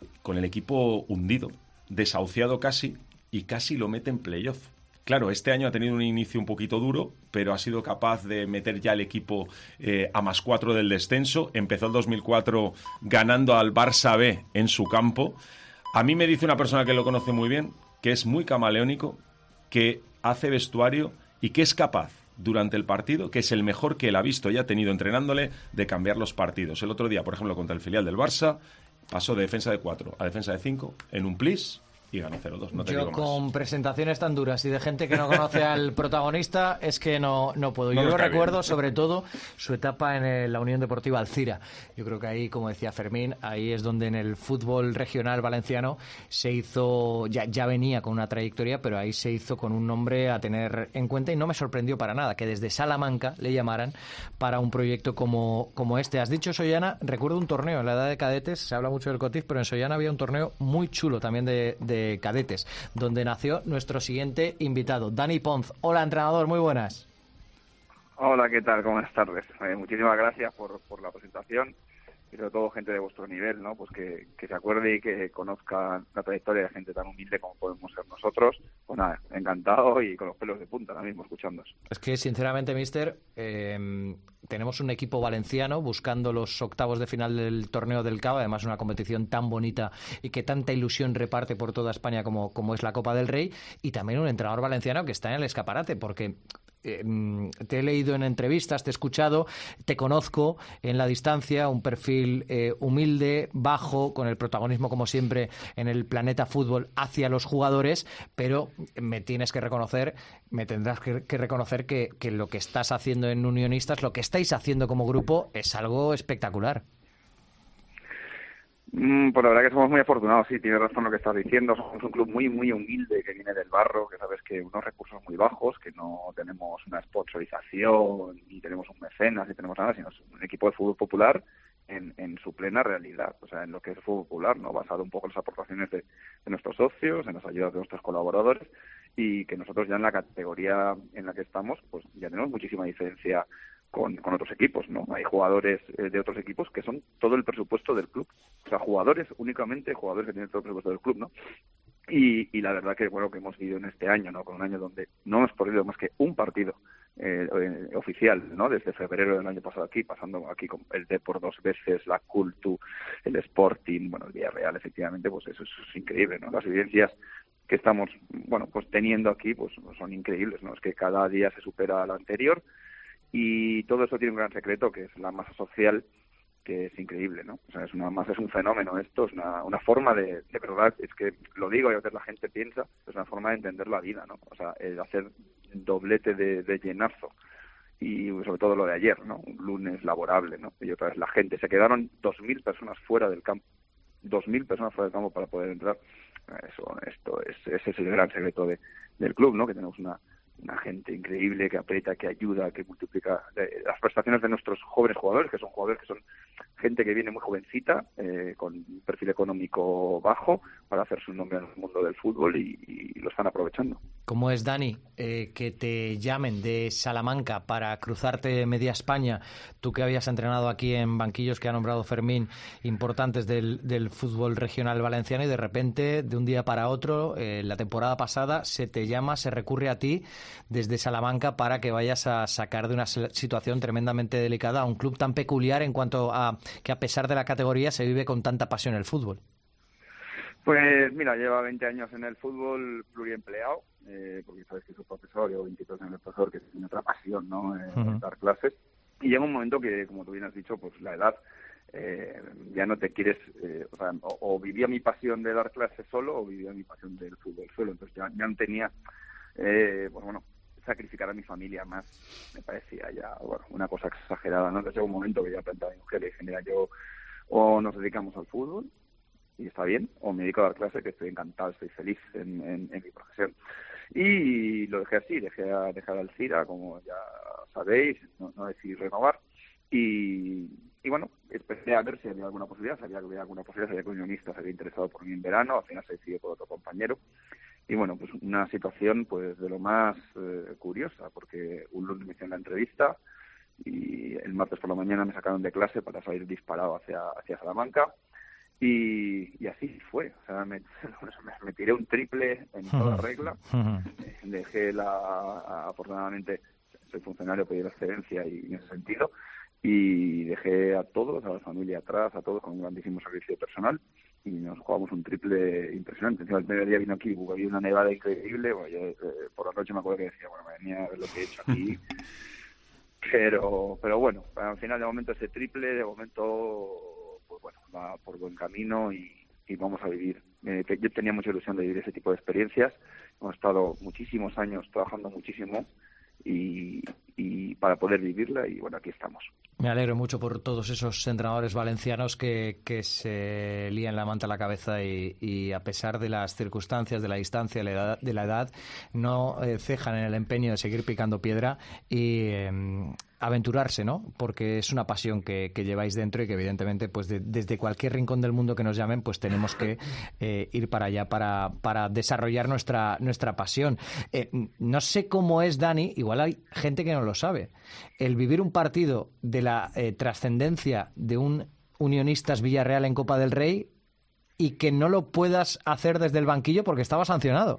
con el equipo hundido, desahuciado casi, y casi lo mete en playoff. Claro, este año ha tenido un inicio un poquito duro, pero ha sido capaz de meter ya el equipo eh, a más cuatro del descenso. Empezó el dos mil cuatro ganando al Barça B en su campo. A mí me dice una persona que lo conoce muy bien, que es muy camaleónico, que hace vestuario y que es capaz durante el partido, que es el mejor que él ha visto y ha tenido entrenándole, de cambiar los partidos. El otro día, por ejemplo, contra el filial del Barça, pasó de defensa de cuatro a defensa de cinco en un plis y ganó cero dos. No te
Yo
digo más.
con presentaciones tan duras y de gente que no conoce al protagonista es que no, no puedo.
No
Yo
nos
lo
cae
recuerdo
bien.
sobre todo su etapa en el- la Unión Deportiva Alcira. Yo creo que ahí, como decía Fermín, ahí es donde en el fútbol regional valenciano se hizo, ya, ya venía con una trayectoria, pero ahí se hizo con un nombre a tener en cuenta y no me sorprendió para nada que desde Salamanca le llamaran para un proyecto como, como este. Has dicho Sollana, recuerdo un torneo en la edad de cadetes, se habla mucho del Cotif, pero en Sollana había un torneo muy chulo también de, de cadetes, donde nació nuestro siguiente invitado, Dani Ponz. Hola, entrenador, muy buenas.
Hola, ¿qué tal? Buenas tardes. Eh, muchísimas gracias por, por la presentación y sobre todo gente de vuestro nivel, ¿no? Pues que, que se acuerde y que conozca la trayectoria de gente tan humilde como podemos ser nosotros. Pues nada, encantado y con los pelos de punta ahora mismo escuchándoos.
Es que, sinceramente, mister, eh, tenemos un equipo valenciano buscando los octavos de final del torneo del Cava, además una competición tan bonita y que tanta ilusión reparte por toda España como, como es la Copa del Rey, y también un entrenador valenciano que está en el escaparate, porque Eh, te he leído en entrevistas, te he escuchado, te conozco en la distancia, un perfil eh, humilde, bajo, con el protagonismo como siempre en el planeta fútbol hacia los jugadores, pero me tienes que reconocer, me tendrás que, que reconocer que, que lo que estás haciendo en Unionistas, lo que estáis haciendo como grupo es algo espectacular.
Mm, pues la verdad que somos muy afortunados, sí, tienes razón lo que estás diciendo. Somos un club muy, muy humilde que viene del barro, que sabes que unos recursos muy bajos, que no tenemos una sponsorización, ni tenemos un mecenas, ni tenemos nada, sino es un equipo de fútbol popular en, en su plena realidad, o sea, en lo que es el fútbol popular, ¿no? Basado un poco en las aportaciones de, de nuestros socios, en las ayudas de nuestros colaboradores, y que nosotros ya en la categoría en la que estamos, pues ya tenemos muchísima diferencia con, con otros equipos, ¿no? Hay jugadores eh, de otros equipos que son todo el presupuesto del club, o sea, jugadores, únicamente jugadores que tienen todo el presupuesto del club, ¿no? Y, y la verdad que, bueno, que hemos vivido en este año, ¿no? Con un año donde no hemos perdido más que un partido eh, eh, oficial, ¿no? Desde febrero del año pasado aquí, pasando aquí con el Depor dos veces, la Cultu, el Sporting, bueno, el Villarreal, efectivamente, pues eso, eso es increíble, ¿no? Las evidencias que estamos, bueno, pues teniendo aquí, pues son increíbles, ¿no? Es que cada día se supera al anterior. Y todo eso tiene un gran secreto, que es la masa social, que es increíble, ¿no? O sea, es una masa, es un fenómeno esto, es una, una forma de, de verdad, es que lo digo y a veces la gente piensa, es una forma de entender la vida, ¿no? O sea, el hacer doblete de, de llenazo, y sobre todo lo de ayer, ¿no? Un lunes laborable, ¿no? Y otra vez la gente, se quedaron dos mil personas fuera del campo, dos mil personas fuera del campo para poder entrar. Eso, esto es, ese es el gran secreto de, del club, ¿no? Que tenemos una una gente increíble que aprieta, que ayuda, que multiplica eh, las prestaciones de nuestros jóvenes jugadores, que son jugadores que son gente que viene muy jovencita, eh, con un perfil económico bajo, para hacer su nombre en el mundo del fútbol y, y lo están aprovechando.
¿Cómo es, Dani, eh, que te llamen de Salamanca para cruzarte media España, tú que habías entrenado aquí en banquillos que ha nombrado Fermín, importantes del, del fútbol regional valenciano, y de repente, de un día para otro, eh, la temporada pasada, se te llama, se recurre a ti desde Salamanca para que vayas a sacar de una situación tremendamente delicada a un club tan peculiar en cuanto a que, a pesar de la categoría, se vive con tanta pasión el fútbol?
Pues mira, lleva veinte años en el fútbol pluriempleado, eh, porque sabes que soy profesor, llevo veintidós años de profesor, que tiene otra pasión, ¿no? Eh, uh-huh. Dar clases. Y llega un momento que, como tú bien has dicho, pues la edad, eh, ya no te quieres, eh, o sea, o, o vivía mi pasión de dar clases solo o vivía mi pasión del fútbol solo. Entonces ya, ya no tenía, eh, pues bueno, sacrificar a mi familia más, me parecía ya, bueno, una cosa exagerada, ¿no? Entonces llegó un momento que ya planteaba a mi mujer y dije, mira, yo o nos dedicamos al fútbol, y está bien, o me dedico a dar clase, que estoy encantado, estoy feliz en, en, en mi profesión. Y lo dejé así, dejé a dejar al Alcira, como ya sabéis, no, no decidí renovar, y, y bueno, empecé a ver si había alguna posibilidad, sabía que había alguna posibilidad, sabía que Unionistas se había interesado por mí en verano, al final se decidió por otro compañero, y bueno, pues una situación pues de lo más eh, curiosa, porque un lunes me hicieron la entrevista, y el martes por la mañana me sacaron de clase para salir disparado hacia, hacia Salamanca, Y, y así fue, o sea, me, me tiré un triple en toda regla, dejé la, afortunadamente soy funcionario, pedí la excedencia y en ese sentido, y dejé a todos, a la familia atrás, a todos con un grandísimo servicio personal, y nos jugamos un triple impresionante. Encima el primer día vino aquí, había una nevada increíble, bueno, yo, eh, por la noche me acuerdo que decía, bueno, me venía a ver lo que he hecho aquí, pero pero bueno, al final de momento ese triple, de momento, pues bueno, va por buen camino y, y vamos a vivir. Eh, yo tenía mucha ilusión de vivir ese tipo de experiencias, hemos estado muchísimos años trabajando muchísimo y, y para poder vivirla, y bueno, aquí estamos.
Me alegro mucho por todos esos entrenadores valencianos que, que se lían la manta a la cabeza y, y a pesar de las circunstancias, de la distancia, de la edad, de la edad no eh, cejan en el empeño de seguir picando piedra y eh, aventurarse, ¿no? Porque es una pasión que, que lleváis dentro y que evidentemente pues de, desde cualquier rincón del mundo que nos llamen pues tenemos que eh, ir para allá para, para desarrollar nuestra, nuestra pasión. Eh, no sé cómo es, Dani, igual hay gente que no lo sabe. El vivir un partido de la eh, trascendencia de un Unionistas Villarreal en Copa del Rey y que no lo puedas hacer desde el banquillo porque estaba sancionado.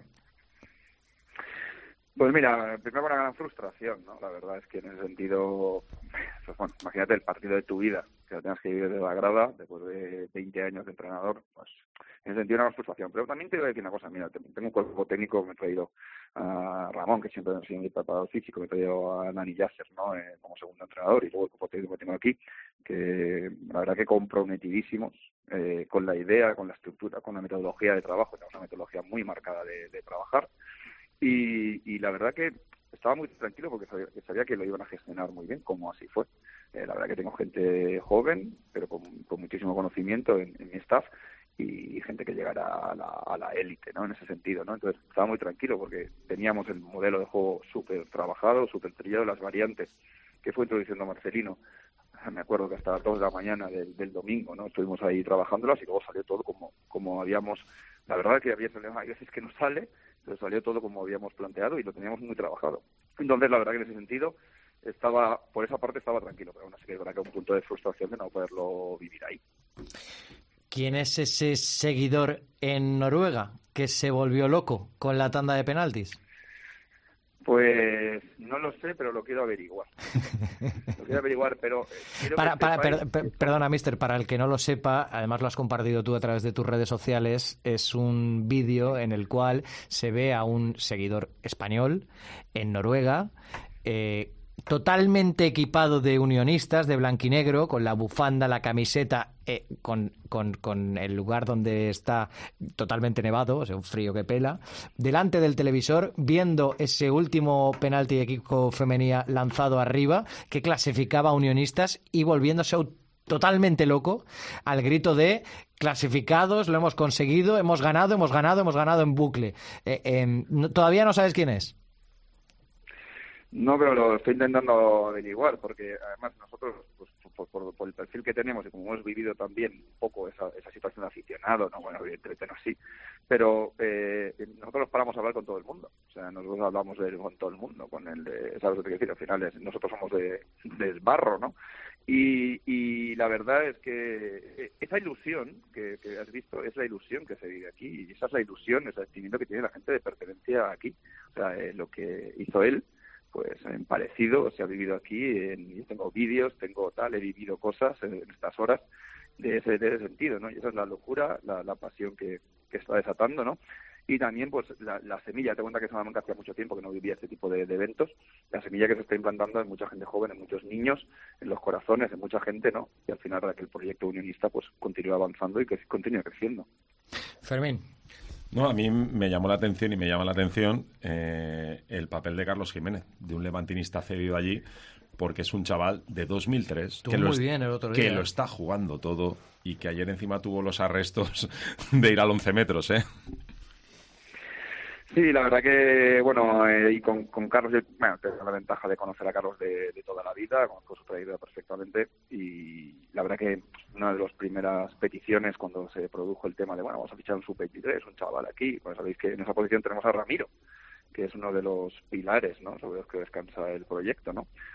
Pues mira, primero una gran frustración, ¿no? La verdad es que en ese sentido, pues bueno, imagínate el partido de tu vida, que lo tengas que vivir desde la grada, después de veinte años de entrenador, pues en ese sentido una gran frustración. Pero también te voy a decir una cosa, mira, tengo un cuerpo técnico, me he traído a Ramón, que siempre ha sido mi preparador físico, me he traído a Dani Yasser, ¿no? Eh, como segundo entrenador, y luego el cuerpo técnico que tengo aquí, que la verdad que comprometidísimos eh, con la idea, con la estructura, con la metodología de trabajo, tenemos una metodología muy marcada de, de trabajar. Y, y la verdad que estaba muy tranquilo porque sabía, sabía que lo iban a gestionar muy bien, como así fue. Eh, la verdad que tengo gente joven, pero con, con muchísimo conocimiento en, en mi staff y, y gente que llegará a la, a la élite, ¿no? En ese sentido, ¿no? Entonces estaba muy tranquilo porque teníamos el modelo de juego súper trabajado, súper trillado, las variantes que fue introduciendo Marcelino. Me acuerdo que hasta las dos de la mañana del, del domingo, ¿no? Estuvimos ahí trabajándolas y luego salió todo como, como habíamos... La verdad es que había salido, hay veces que no sale, pero salió todo como habíamos planteado y lo teníamos muy trabajado. Entonces, la verdad que en ese sentido, estaba por esa parte estaba tranquilo, pero aún así que es verdad que un punto de frustración de no poderlo vivir ahí.
¿Quién es ese seguidor en Noruega que se volvió loco con la tanda de penaltis?
Pues no lo sé, pero lo quiero averiguar. Lo quiero averiguar, pero... Quiero
para,
que
para,
sepáis...
per, per, perdona, mister, para el que no lo sepa, además lo has compartido tú a través de tus redes sociales, es un vídeo en el cual se ve a un seguidor español en Noruega, eh, totalmente equipado de unionistas, de blanquinegro, con la bufanda, la camiseta, eh, con, con, con el lugar donde está totalmente nevado, o sea, un frío que pela, delante del televisor, viendo ese último penalti de equipo femenina lanzado arriba, que clasificaba a unionistas y volviéndose totalmente loco al grito de clasificados, lo hemos conseguido, hemos ganado, hemos ganado, hemos ganado en bucle. Eh, eh, no, ¿todavía no sabes quién es?
No, pero lo estoy intentando averiguar, porque además nosotros, pues, por, por, por el perfil que tenemos y como hemos vivido también un poco esa, esa situación de aficionado, no, bueno, evidentemente no sí, pero eh, nosotros paramos a hablar con todo el mundo, o sea, nosotros hablamos de, con todo el mundo, con el de, ¿sabes lo que quiero decir? Al final es, nosotros somos de, de barro, ¿no? Y, y la verdad es que esa ilusión que, que has visto es la ilusión que se vive aquí, y esa es la ilusión, ese sentimiento que tiene la gente de pertenencia aquí, o sea, eh, lo que hizo él, pues en parecido, se ha vivido aquí, en, yo tengo vídeos, tengo tal, he vivido cosas en, en estas horas de ese, de ese sentido, ¿no? Y esa es la locura, la, la pasión que, que está desatando, ¿no? Y también, pues, la, la semilla, te cuenta que solamente hacía mucho tiempo que no vivía este tipo de, de eventos, la semilla que se está implantando en mucha gente joven, en muchos niños, en los corazones, en mucha gente, ¿no? Y al final, para que el proyecto unionista, pues, continúe avanzando y que continúe creciendo.
Fermín.
No, a mí me llamó la atención y me llama la atención eh, el papel de Carlos Jiménez, de un levantinista cedido allí, porque es un chaval de dos mil tres que,
muy
lo,
bien el otro día,
que lo está jugando todo y que ayer encima tuvo los arrestos de ir al once metros, ¿eh?
Sí, la verdad que, bueno, eh, y con, con Carlos, yo, bueno, tengo la ventaja de conocer a Carlos de, de toda la vida, conozco su trayectoria perfectamente y la verdad que una de las primeras peticiones cuando se produjo el tema de, bueno, vamos a fichar un sub veintitrés, un chaval aquí, pues sabéis que en esa posición tenemos a Ramiro, que es uno de los pilares, ¿no?, sobre los que descansa el proyecto, ¿no?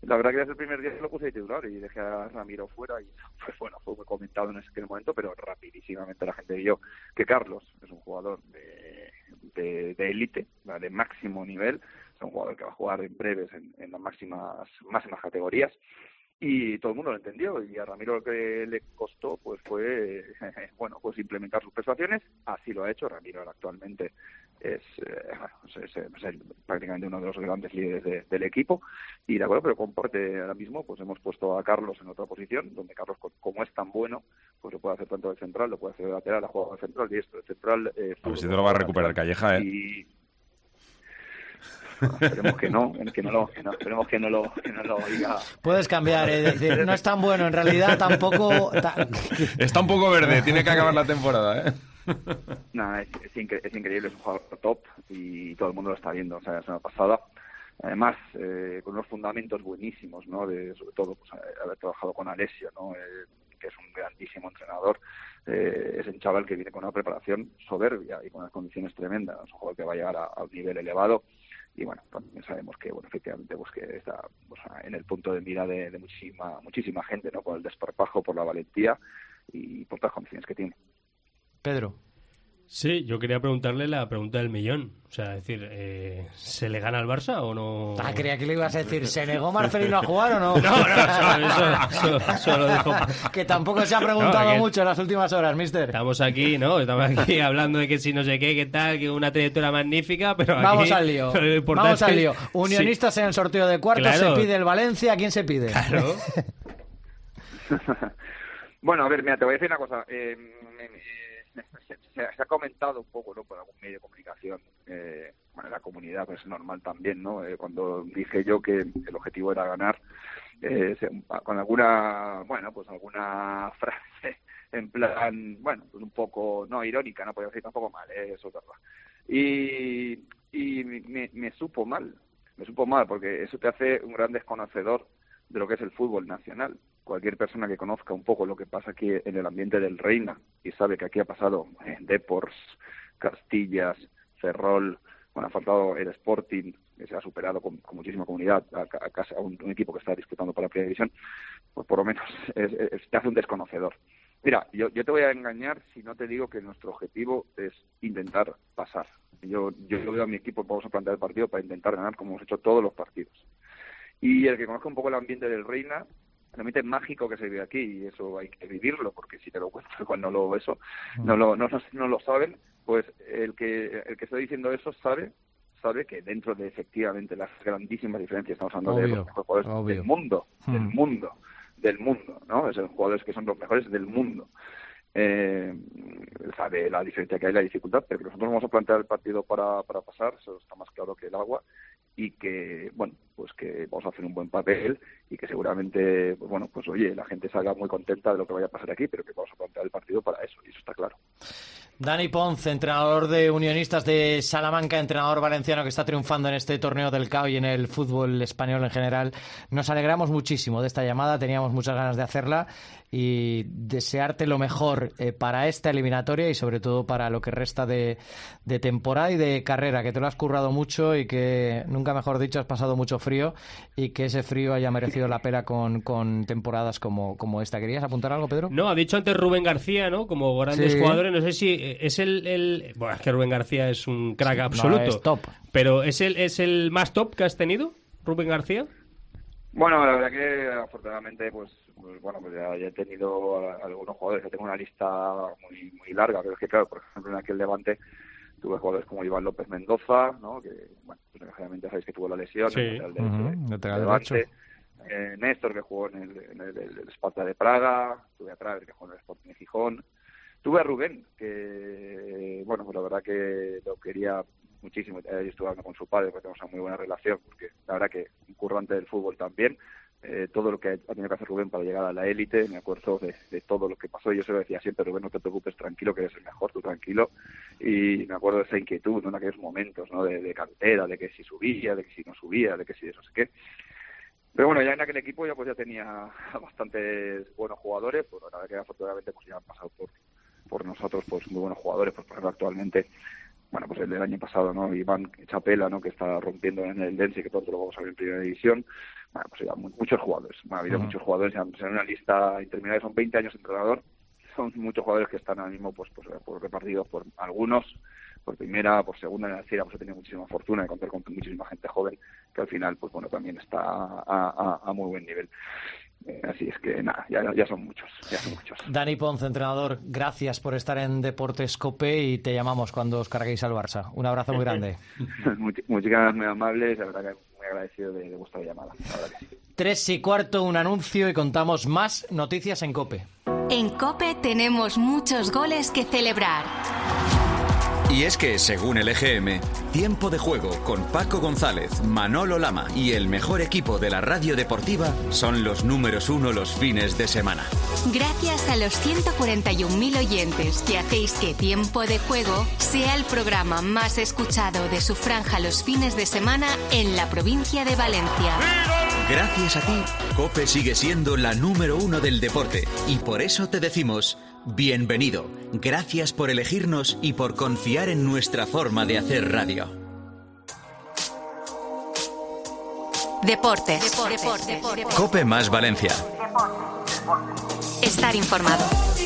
La verdad que desde el primer día lo puse de titular y dejé a Ramiro fuera y pues bueno, fue muy comentado en ese momento, pero rapidísimamente la gente vio que Carlos es un jugador de de, de élite, de máximo nivel, es un jugador que va a jugar en breves en, en las máximas máximas categorías y todo el mundo lo entendió y a Ramiro lo que le costó pues fue bueno pues implementar sus prestaciones, así lo ha hecho. Ramiro actualmente es, eh, es, es, es el, prácticamente uno de los grandes líderes de, del equipo y de acuerdo, pero comparte ahora mismo pues hemos puesto a Carlos en otra posición donde Carlos, como es tan bueno, pues lo puede hacer tanto de central, lo puede hacer de lateral, ha jugado de central y esto de central eh,
a ver si te lo va a recuperar Calleja, ¿eh?
Y... Bueno, esperemos que no, que no lo, que no, esperemos que no lo, que no lo diga.
Puedes cambiar, es eh, decir, no es tan bueno, en realidad tampoco. Ta...
Está un poco verde, tiene que acabar la temporada, ¿eh?
Nada, es, es, incre es increíble, es un jugador top y todo el mundo lo está viendo, o sea, es una pasada. Además, eh, con unos fundamentos buenísimos, ¿no? De, sobre todo, pues, haber trabajado con Alessio, ¿no? Eh, que es un grandísimo entrenador. Eh, es un chaval que viene con una preparación soberbia y con unas condiciones tremendas. Es un jugador que va a llegar a, a un nivel elevado. Y bueno, también sabemos que, bueno, efectivamente, pues que está pues, en el punto de mira de, de muchísima muchísima gente, ¿no? Por el desparpajo, por la valentía y por todas las condiciones que tiene.
Pedro.
Sí, yo quería preguntarle la pregunta del millón. O sea, es decir, eh, ¿se le gana al Barça o no?
Ah, creía que le ibas a decir, ¿se negó Marcelino a jugar o no?
No, no, eso, eso, eso lo dijo.
Que tampoco se ha preguntado no, que... mucho en las últimas horas, mister.
Estamos aquí, ¿no? Estamos aquí hablando de que si no sé qué, qué tal, que una trayectoria magnífica, pero aquí...
Vamos al lío, vamos al lío. Unionistas sí. En el sorteo de cuartos, claro. Se pide el Valencia, ¿a quién se pide?
Claro.
Bueno, a ver, mira, te voy a decir una cosa. Eh, eh, se, se ha comentado un poco, ¿no? Por algún medio de comunicación, eh, bueno, la comunidad, pues es normal también, ¿no? Eh, cuando dije yo que el objetivo era ganar, eh, se, con alguna, bueno, pues alguna frase en plan, bueno, pues un poco, no, irónica, no podía decir tampoco mal, eh, eso es verdad. Y, y me, me supo mal, me supo mal, porque eso te hace un gran desconocedor de lo que es el fútbol nacional. Cualquier persona que conozca un poco lo que pasa aquí en el ambiente del Reina y sabe que aquí ha pasado eh, Deports, Castillas, Ferrol, bueno, ha faltado el Sporting, que se ha superado con, con muchísima comunidad a, a, a un, un equipo que está disputando para la primera división, pues por lo menos es, es, te hace un desconocedor. Mira, yo, yo te voy a engañar si no te digo que nuestro objetivo es intentar pasar. Yo, yo, yo veo a mi equipo, vamos a plantear el partido para intentar ganar como hemos hecho todos los partidos. Y el que conozca un poco el ambiente del Reina, el ambiente mágico que se vive aquí, y eso hay que vivirlo, porque si te lo cuento cuando lo eso no lo no, no, no lo saben, pues el que el que está diciendo eso sabe sabe que dentro de efectivamente las grandísimas diferencias, estamos hablando obvio, de los mejores jugadores obvio. del mundo, hmm. del mundo, del mundo, ¿no? Es los jugadores que son los mejores del mundo. Eh, sabe la diferencia que hay, la dificultad, pero que nosotros vamos a plantear el partido para, para pasar, eso está más claro que el agua, y que, bueno, pues que vamos a hacer un buen papel y que seguramente, pues bueno, pues oye, la gente salga muy contenta de lo que vaya a pasar aquí, pero que vamos a plantear el partido para eso, y eso está claro.
Dani Ponce, entrenador de Unionistas de Salamanca, entrenador valenciano que está triunfando en este torneo del C A O y en el fútbol español en general. Nos alegramos muchísimo de esta llamada, teníamos muchas ganas de hacerla y desearte lo mejor eh, para esta eliminatoria y sobre todo para lo que resta de, de temporada y de carrera, que te lo has currado mucho y que, nunca mejor dicho, has pasado mucho frío y que ese frío haya merecido la pena con, con temporadas como, como esta. ¿Querías apuntar algo, Pedro?
No, ha dicho antes Rubén García, ¿no? Como grandes
sí.
jugadores, no sé si es el, el... Bueno, es que Rubén García es un crack absoluto.
No, es top.
Pero ¿es el, ¿es el más top que has tenido, Rubén García?
Bueno, la verdad que afortunadamente, pues, pues bueno, pues ya, ya he tenido a, a algunos jugadores, que tengo una lista muy muy larga, pero es que claro, por ejemplo, en aquel Levante tuve jugadores como Iván López Mendoza, ¿no? Que, bueno, pues desgraciadamente sabéis que tuvo la lesión,
sí.
el de,
uh-huh.
de, de, de Levante. Eh, Néstor, que jugó en el, en el, el, el Sparta de Praga, tuve a Traver, que jugó en el Sporting de Gijón, tuve a Rubén, que, bueno, pues la verdad que lo quería muchísimo. Yo estuve hablando con su padre, porque tenemos una muy buena relación, porque la verdad que un currante del fútbol también. Eh, todo lo que ha tenido que hacer Rubén para llegar a la élite, me acuerdo de, de todo lo que pasó. Yo se lo decía siempre, Rubén, no te preocupes, tranquilo, que eres el mejor, tú tranquilo. Y me acuerdo de esa inquietud, ¿no? En aquellos momentos, ¿no? De, de cantera, de que si subía, de que si no subía, de que si eso sé qué. Pero bueno, ya en aquel equipo ya pues ya tenía bastantes buenos jugadores, pues la verdad que afortunadamente pues ya han pasado por por nosotros pues muy buenos jugadores. Pues por ejemplo actualmente bueno, pues el del año pasado, ¿no? Iván Chapela, ¿no? Que está rompiendo en el Dense, que pronto lo vamos a ver en Primera División. Bueno, pues ya muchos jugadores, ha habido uh-huh. muchos jugadores, ya en una lista interminable, son veinte años de entrenador, son muchos jugadores que están ahora mismo pues, pues, pues repartidos por algunos, por primera, por segunda, en la tercera, pues he tenido muchísima fortuna de contar con muchísima gente joven, que al final, pues bueno, también está a, a, a muy buen nivel. Eh, así es que nada, ya, ya son muchos, ya son muchos.
Dani Ponce, entrenador, gracias por estar en Deportes COPE y te llamamos cuando os carguéis al Barça. Un abrazo muy grande.
Much, muchas gracias, muy amables, la verdad que muy agradecido de, de vuestra llamada. La verdad que sí.
Tres y cuarto, un anuncio y contamos más noticias en COPE.
En COPE tenemos muchos goles que celebrar.
Y es que, según el E G M, Tiempo de Juego con Paco González, Manolo Lama y el mejor equipo de la radio deportiva son los números uno los fines de semana.
Gracias a los ciento cuarenta y un mil oyentes que hacéis que Tiempo de Juego sea el programa más escuchado de su franja los fines de semana en la provincia de Valencia.
Gracias a ti, COPE sigue siendo la número uno del deporte y por eso te decimos... Bienvenido, gracias por elegirnos y por confiar en nuestra forma de hacer radio.
Deportes. Deportes. Deportes.
COPE más Valencia.
Estar informado.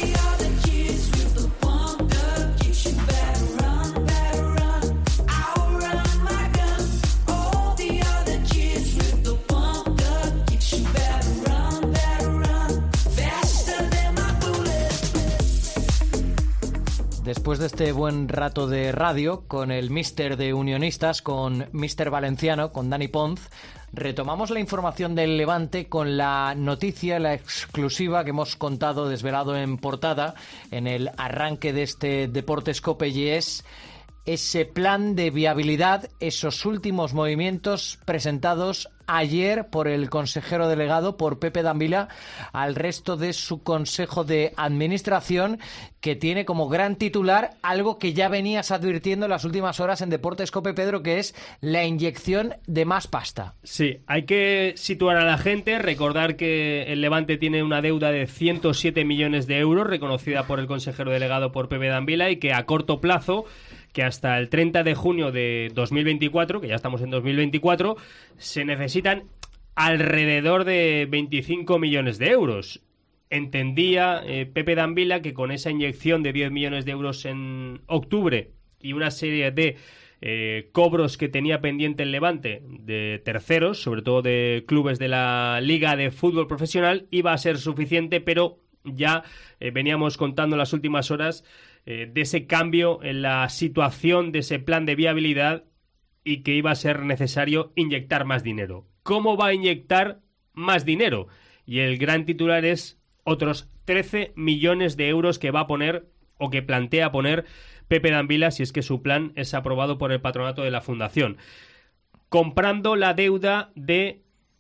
Después de este buen rato de radio con el míster de Unionistas, con míster Valenciano, con Dani Ponz, retomamos la información del Levante con la noticia, la exclusiva que hemos contado, desvelado en portada en el arranque de este Deportes COPE, y es ese plan de viabilidad, esos últimos movimientos presentados ayer por el consejero delegado, por Pepe Dambila, al resto de su consejo de administración, que tiene como gran titular algo que ya venías advirtiendo en las últimas horas en Deportes COPE, Pedro, que es la inyección de más pasta.
Sí, hay que situar a la gente, recordar que el Levante tiene una deuda de ciento siete millones de euros, reconocida por el consejero delegado, por Pepe Dambila, y que a corto plazo, que hasta el treinta de junio de dos mil veinticuatro, que ya estamos en dos mil veinticuatro, se necesitan alrededor de veinticinco millones de euros. Entendía eh, Pepe Dambila que con esa inyección de diez millones de euros en octubre y una serie de eh, cobros que tenía pendiente el Levante de terceros, sobre todo de clubes de la Liga de Fútbol Profesional, iba a ser suficiente, pero ya eh, veníamos contando en las últimas horas eh, de ese cambio en la situación de ese plan de viabilidad y que iba a ser necesario inyectar más dinero. ¿Cómo va a inyectar más dinero? Y el gran titular es otros trece millones de euros que va a poner o que plantea poner Pepe Dambila si es que su plan es aprobado por el patronato de la Fundación. Comprando la deuda de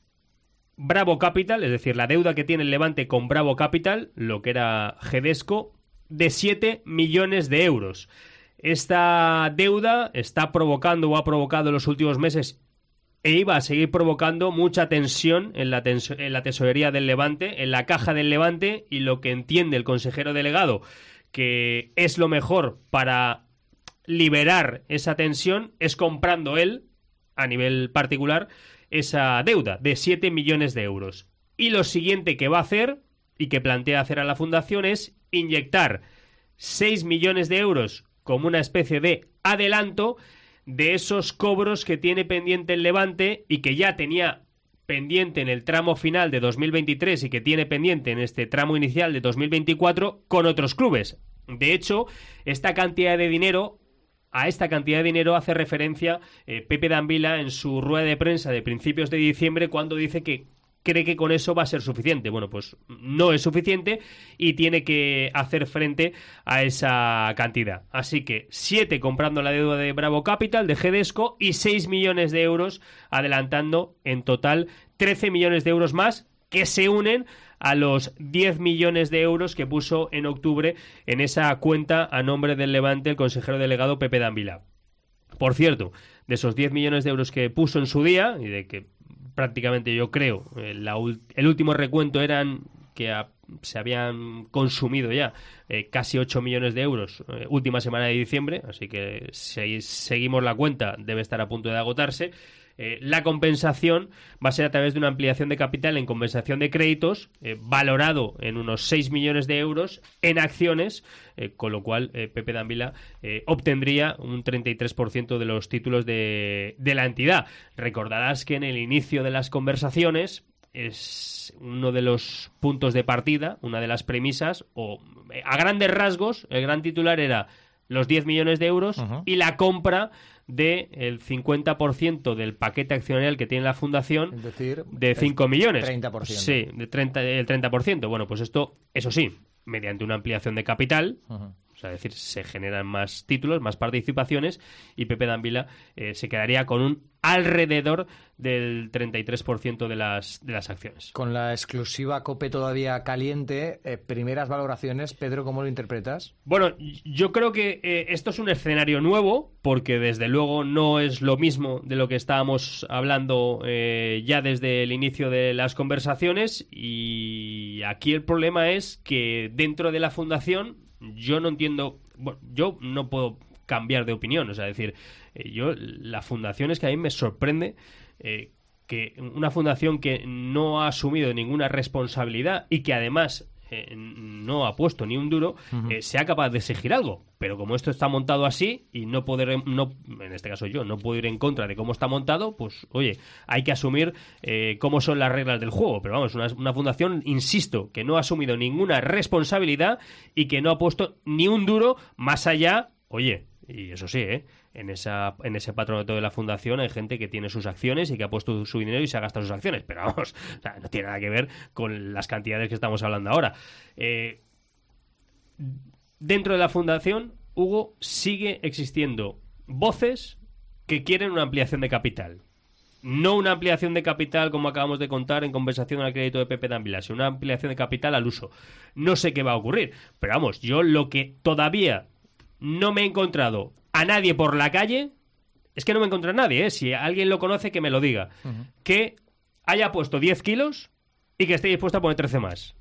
Bravo Capital, es decir, la deuda que tiene el Levante con Bravo Capital, lo que era Gedesco, de siete millones de euros. Esta deuda está provocando o ha provocado en los últimos meses e iba a seguir provocando mucha tensión en la, tenso- en la tesorería del Levante, en la caja del Levante, y lo que entiende el consejero delegado que es lo mejor para liberar esa tensión es comprando él, a nivel particular, esa deuda de siete millones de euros. Y lo siguiente que va a hacer y que plantea hacer a la Fundación es inyectar seis millones de euros como una especie de adelanto de esos cobros que tiene pendiente el Levante y que ya tenía pendiente en el tramo final de dos mil veintitrés y que tiene pendiente en este tramo inicial de dos mil veinticuatro con otros clubes. De hecho, esta cantidad de dinero, a esta cantidad de dinero hace referencia eh, Pepe Dambila en su rueda de prensa de principios de diciembre, cuando dice que cree que con eso va a ser suficiente. Bueno, pues no es suficiente y tiene que hacer frente a esa cantidad. Así que siete comprando la deuda de Bravo Capital, de Gedesco, y seis millones de euros adelantando, en total trece millones de euros más que se unen a los diez millones de euros que puso en octubre en esa cuenta a nombre del Levante el consejero delegado Pepe Dambila. Por cierto, de esos diez millones de euros que puso en su día, y de que prácticamente yo creo, la, el último recuento eran que a se habían consumido ya eh, casi ocho millones de euros eh, última semana de diciembre, así que si seguimos la cuenta debe estar a punto de agotarse. Eh, la compensación va a ser a través de una ampliación de capital en compensación de créditos, eh, valorado en unos seis millones de euros en acciones, eh, con lo cual eh, Pepe Dambila eh, obtendría un treinta y tres por ciento de los títulos de, de la entidad. Recordarás que en el inicio de las conversaciones es uno de los puntos de partida, una de las premisas, o eh, a grandes rasgos, el gran titular era los diez millones de euros uh-huh. y la compra del cincuenta por ciento del paquete accionarial que tiene la fundación,
es decir,
de cinco millones.
treinta por ciento.
Sí, de treinta, el treinta por ciento. Bueno, pues esto, eso sí, mediante una ampliación de capital, uh-huh. o sea, es decir, se generan más títulos, más participaciones, y Pepe Dambila eh, se quedaría con un alrededor del treinta y tres por ciento de las, de las acciones.
Con la exclusiva COPE todavía caliente, eh, primeras valoraciones, Pedro, ¿cómo lo interpretas?
Bueno, yo creo que eh, esto es un escenario nuevo, porque desde luego no es lo mismo de lo que estábamos hablando eh, ya desde el inicio de las conversaciones, y aquí el problema es que dentro de la fundación yo no entiendo, bueno, yo no puedo cambiar de opinión, o sea, decir, eh, yo, la fundación es que a mí me sorprende eh, que una fundación que no ha asumido ninguna responsabilidad y que además eh, no ha puesto ni un duro, uh-huh. eh, sea capaz de exigir algo, pero como esto está montado así y no poder, no, en este caso yo, no puedo ir en contra de cómo está montado, pues oye, hay que asumir eh, cómo son las reglas del juego, pero vamos, una, una fundación, insisto, que no ha asumido ninguna responsabilidad y que no ha puesto ni un duro más allá, oye, y eso sí, ¿eh? En, esa, en ese patronato de la fundación hay gente que tiene sus acciones y que ha puesto su dinero y se ha gastado sus acciones, pero vamos, o sea, no tiene nada que ver con las cantidades que estamos hablando ahora. Eh, dentro de la fundación, Hugo, sigue existiendo voces que quieren una ampliación de capital. No una ampliación de capital como acabamos de contar en compensación al crédito de Pepe Dambila, sino una ampliación de capital al uso. No sé qué va a ocurrir, pero vamos, yo lo que todavía no me he encontrado a nadie por la calle, es que no me he encontrado a nadie, ¿eh? Si alguien lo conoce que me lo diga, uh-huh. que haya puesto diez kilos y que esté dispuesto a poner trece más.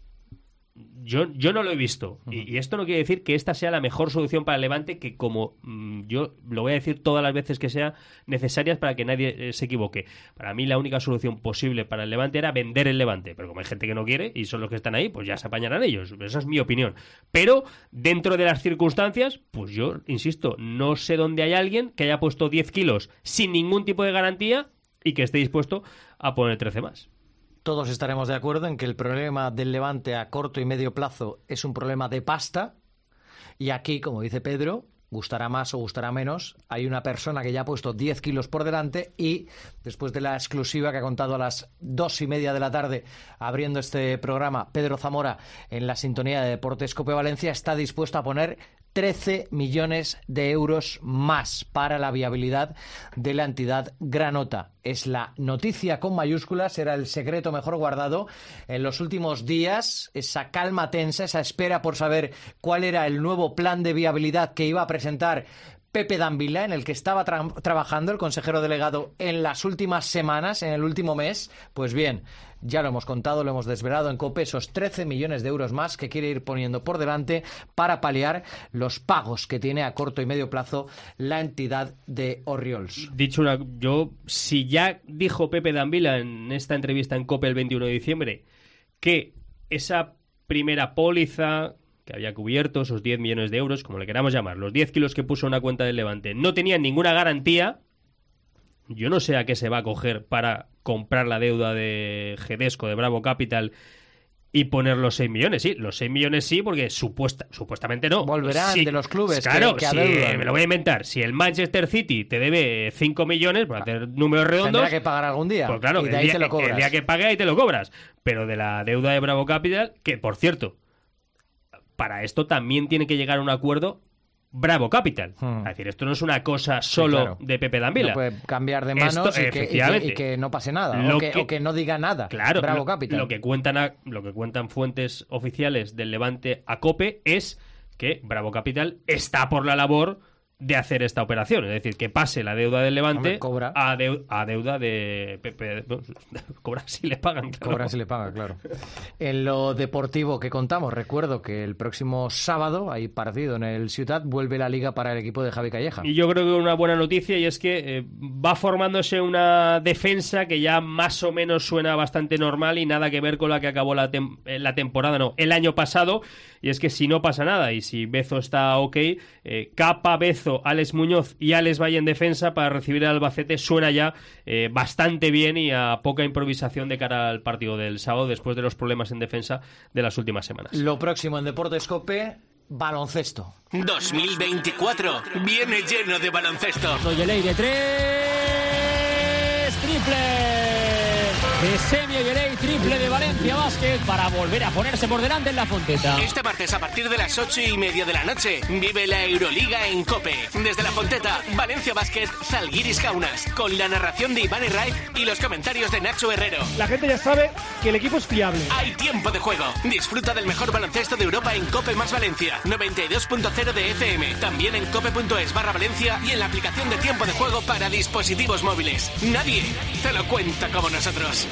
Yo, yo no lo he visto. Uh-huh. Y, y esto no quiere decir que esta sea la mejor solución para el Levante, que como mmm, yo lo voy a decir todas las veces que sea necesarias para que nadie eh, se equivoque. Para mí la única solución posible para el Levante era vender el Levante. Pero como hay gente que no quiere y son los que están ahí, pues ya se apañarán ellos. Esa es mi opinión. Pero dentro de las circunstancias, pues yo, insisto, no sé dónde hay alguien que haya puesto diez kilos sin ningún tipo de garantía y que esté dispuesto a poner trece más.
Todos estaremos de acuerdo en que el problema del Levante a corto y medio plazo es un problema de pasta, y aquí, como dice Pedro, gustará más o gustará menos, hay una persona que ya ha puesto diez kilos por delante y después de la exclusiva que ha contado a las dos y media de la tarde abriendo este programa Pedro Zamora en la sintonía de Deportes Cope Valencia, está dispuesto a poner trece millones de euros más para la viabilidad de la entidad granota. Es la noticia con mayúsculas, era el secreto mejor guardado en los últimos días, esa calma tensa, esa espera por saber cuál era el nuevo plan de viabilidad que iba a presentar Pepe Dambila, en el que estaba tra- trabajando el consejero delegado en las últimas semanas, en el último mes. Pues bien, ya lo hemos contado, lo hemos desvelado en COPE, esos trece millones de euros más que quiere ir poniendo por delante para paliar los pagos que tiene a corto y medio plazo la entidad de Orriols.
Dicho una, yo, si ya dijo Pepe Dambila en esta entrevista en COPE el veintiuno de diciembre que esa primera póliza que había cubierto, esos diez millones de euros, como le queramos llamar, los diez kilos que puso en una cuenta del Levante, no tenían ninguna garantía, yo no sé a qué se va a coger para comprar la deuda de Gedesco, de Bravo Capital, y poner los seis millones. Sí, los seis millones sí, porque supuesta, supuestamente no.
Volverán
sí,
de los clubes
claro,
que, que
sí,
adeudan.
Me lo voy a inventar. Si el Manchester City te debe cinco millones, por hacer números redondos...
Tendrá que pagar algún día.
Pues claro,
y de ahí
el, día,
te lo cobras.
el día que pague ahí te lo cobras. Pero de la deuda de Bravo Capital, que por cierto, para esto también tiene que llegar a un acuerdo Bravo Capital. Hmm. Es decir, esto no es una cosa solo sí, claro. de Pepe Dambila.
No puede cambiar de manos esto, y, que, y, que, y que no pase nada. O que, que, o que no diga nada.
Claro,
Bravo
lo,
Capital.
Lo que, cuentan a, lo que cuentan fuentes oficiales del Levante a COPE es que Bravo Capital está por la labor de hacer esta operación, es decir, que pase la deuda del Levante
Hombre, cobra.
A, deu- a deuda de Pepe. No, cobra si le pagan, claro.
Cobra si le pagan, claro. En lo deportivo que contamos, recuerdo que el próximo sábado hay partido en el Ciutat, vuelve la Liga para el equipo de Javi Calleja.
Y yo creo que una buena noticia, y es que eh, va formándose una defensa que ya más o menos suena bastante normal y nada que ver con la que acabó la, tem- la temporada, no, el año pasado. Y es que si no pasa nada y si Bezo está ok, eh, Capa, Bezo, Alex Muñoz y Alex Valle en defensa para recibir al Albacete suena ya eh, bastante bien y a poca improvisación de cara al partido del sábado después de los problemas en defensa de las últimas semanas.
Lo próximo en Deportes COPE, baloncesto.
dos mil veinticuatro viene lleno de baloncesto.
Oyelei de tres, triple. De Semi Oyelei, triple de Valencia Basket para volver a ponerse por delante en la Fonteta.
Este martes a partir de las ocho y media de la noche vive la Euroliga en COPE. Desde la Fonteta, Valencia Basket, Zalgiris Kaunas, con la narración de Iván Herraiz y los comentarios de Nacho Herrero.
La gente ya sabe que el equipo es fiable.
Hay tiempo de juego. Disfruta del mejor baloncesto de Europa en COPE más Valencia, noventa y dos punto cero de F M. También en cope.es barra Valencia y en la aplicación de tiempo de juego para dispositivos móviles. Nadie te lo cuenta como nosotros.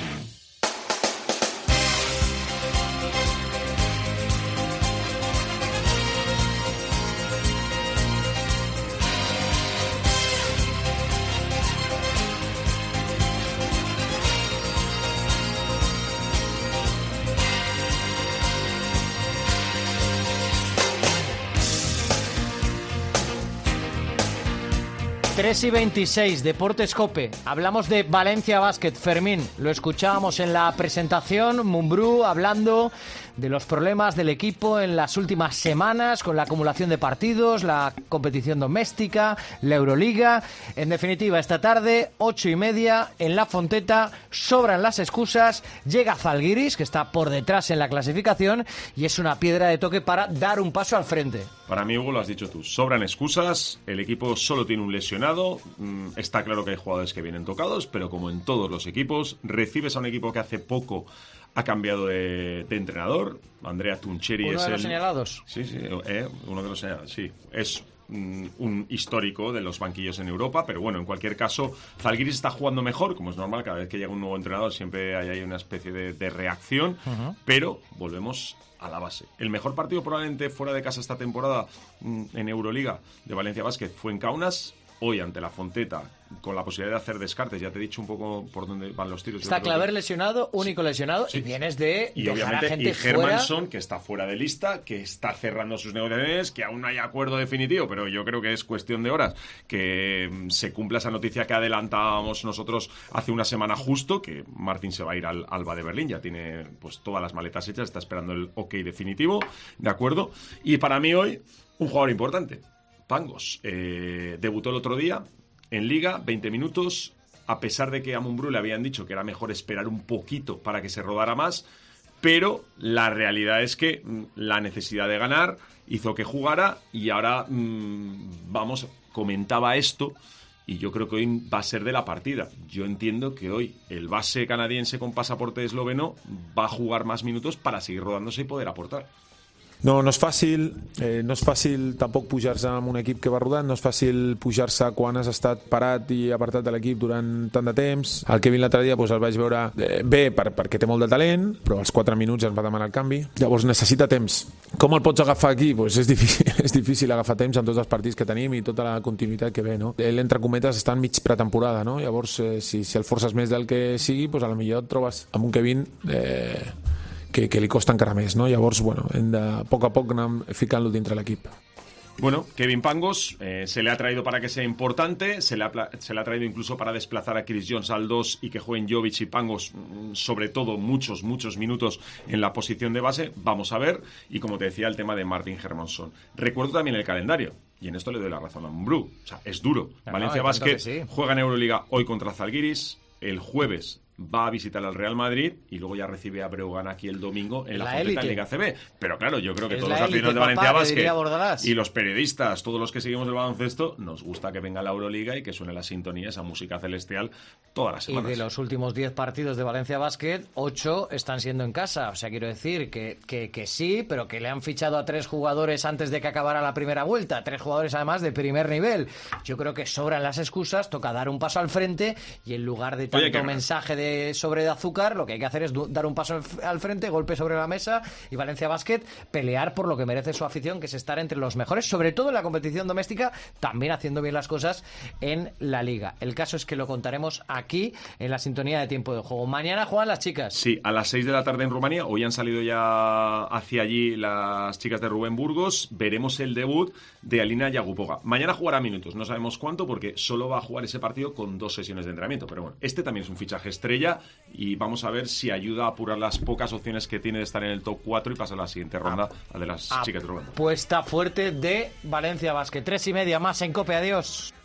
tres y veintiséis, Deportes COPE. Hablamos de Valencia Basket. Fermín, lo escuchábamos en la presentación. Mumbrú hablando de los problemas del equipo en las últimas semanas con la acumulación de partidos, la competición doméstica, la Euroliga. En definitiva, esta tarde, ocho y media, en la Fonteta, sobran las excusas. Llega Zalgiris, que está por detrás en la clasificación, y es una piedra de toque para dar un paso al frente.
Para mí, Hugo, lo has dicho tú. Sobran excusas, el equipo solo tiene un lesionado. Está claro que hay jugadores que vienen tocados, pero como en todos los equipos, recibes a un equipo que hace poco ha cambiado de, de entrenador. Andrea Tuncheri
¿Uno
es
de los
el...
señalados?
Sí, sí, eh, uno de los señalados, sí. Es mm, un histórico de los banquillos en Europa, pero bueno, en cualquier caso, Zalgiris está jugando mejor, como es normal, cada vez que llega un nuevo entrenador siempre hay, hay una especie de, de reacción, uh-huh. Pero volvemos a la base. El mejor partido probablemente fuera de casa esta temporada mm, en Euroliga de Valencia Basket fue en Kaunas. Hoy ante la Fonteta, con la posibilidad de hacer descartes, ya te he dicho un poco por dónde van los tiros.
Está Claver que... lesionado, único sí. lesionado, sí. Y vienes de
y
dejar
obviamente,
a gente
y Hermanson,
fuera.
Que está fuera de lista, que está cerrando sus negociaciones, que aún no hay acuerdo definitivo, pero yo creo que es cuestión de horas que se cumpla esa noticia que adelantábamos nosotros hace una semana justo, que Martín se va a ir al Alba de Berlín, ya tiene pues todas las maletas hechas, está esperando el ok definitivo, ¿de acuerdo? Y para mí hoy, un jugador importante, Pangos, eh, debutó el otro día en Liga, veinte minutos, a pesar de que a Mumbrú le habían dicho que era mejor esperar un poquito para que se rodara más, pero la realidad es que mmm, la necesidad de ganar hizo que jugara y ahora, mmm, vamos, comentaba esto y yo creo que hoy va a ser de la partida. Yo entiendo que hoy el base canadiense con pasaporte esloveno va a jugar más minutos para seguir rodándose y poder aportar.
No, no és fàcil, eh, no és fàcil tampoc pujar-se amb un equip que va rodant, no és fàcil pujar-se quan has estat parat i apartat de l'equip durant tant de temps. El Kevin l'altre dia doncs, el vaig veure eh, bé per, perquè té molt de talent, però als quatre minuts ens va demanar el canvi. Llavors necessita temps. Com el pots agafar aquí? Pues és, difícil, és difícil agafar temps en tots els partits que tenim i tota la continuïtat que ve. No? Ell, entre cometes, està en mig pretemporada, no? Llavors, eh, si, si el forces més del que sigui, pues, a lo millor et trobes amb un Kevin... Eh, Que, que li costa encara més, no? Llavors, bueno, hem de a poc a poc anar ficant-lo dintre l'equip.
Bueno, Kevin Pangos eh, se le ha traído para que sea importante, se le, ha, se le ha traído incluso para desplazar a Chris Jones al dos y que jueguen Jovic y Pangos, sobre todo muchos, muchos minutos en la posición de base. Vamos a ver. Y como te decía, el tema de Martin Hermanson. Recuerdo también el calendario. Y en esto le doy la razón a Mumbrú. O sea, es duro.
No,
Valencia
no,
Basket
sí.
juega en Euroliga hoy contra Zalgiris. El jueves va a visitar al Real Madrid y luego ya recibe a Breogán aquí el domingo en la, la Fonteta en Liga C B. Pero claro, yo creo que es todos los aficionados de Valencia Basket y los periodistas, todos los que seguimos el baloncesto, nos gusta que venga la Euroliga y que suene la sintonía, esa música celestial, todas las semanas.
Y de los últimos diez partidos de Valencia Basket, ocho están siendo en casa. O sea, quiero decir que, que, que sí, pero que le han fichado a tres jugadores antes de que acabara la primera vuelta. Tres jugadores además de primer nivel. Yo creo que sobran las excusas, toca dar un paso al frente y en lugar de tanto Oye, que... mensaje de sobre de azúcar, lo que hay que hacer es dar un paso al frente, golpe sobre la mesa y Valencia Basket pelear por lo que merece su afición, que es estar entre los mejores, sobre todo en la competición doméstica, también haciendo bien las cosas en la Liga. El caso es que lo contaremos aquí en la sintonía de Tiempo de Juego. Mañana juegan las chicas.
Sí, a las seis de la tarde en Rumanía. Hoy han salido ya hacia allí las chicas de Rubén Burgos. Veremos el debut de Alina Yagupoga. Mañana jugará minutos, no sabemos cuánto porque solo va a jugar ese partido con dos sesiones de entrenamiento, pero bueno, este también es un fichaje estrella y vamos a ver si ayuda a apurar las pocas opciones que tiene de estar en el top cuatro y pasar a la siguiente ronda, a de las
ah,
chicas de Rubén.
Puesta fuerte de Valencia Basket. Tres y media más en COPE. Adiós.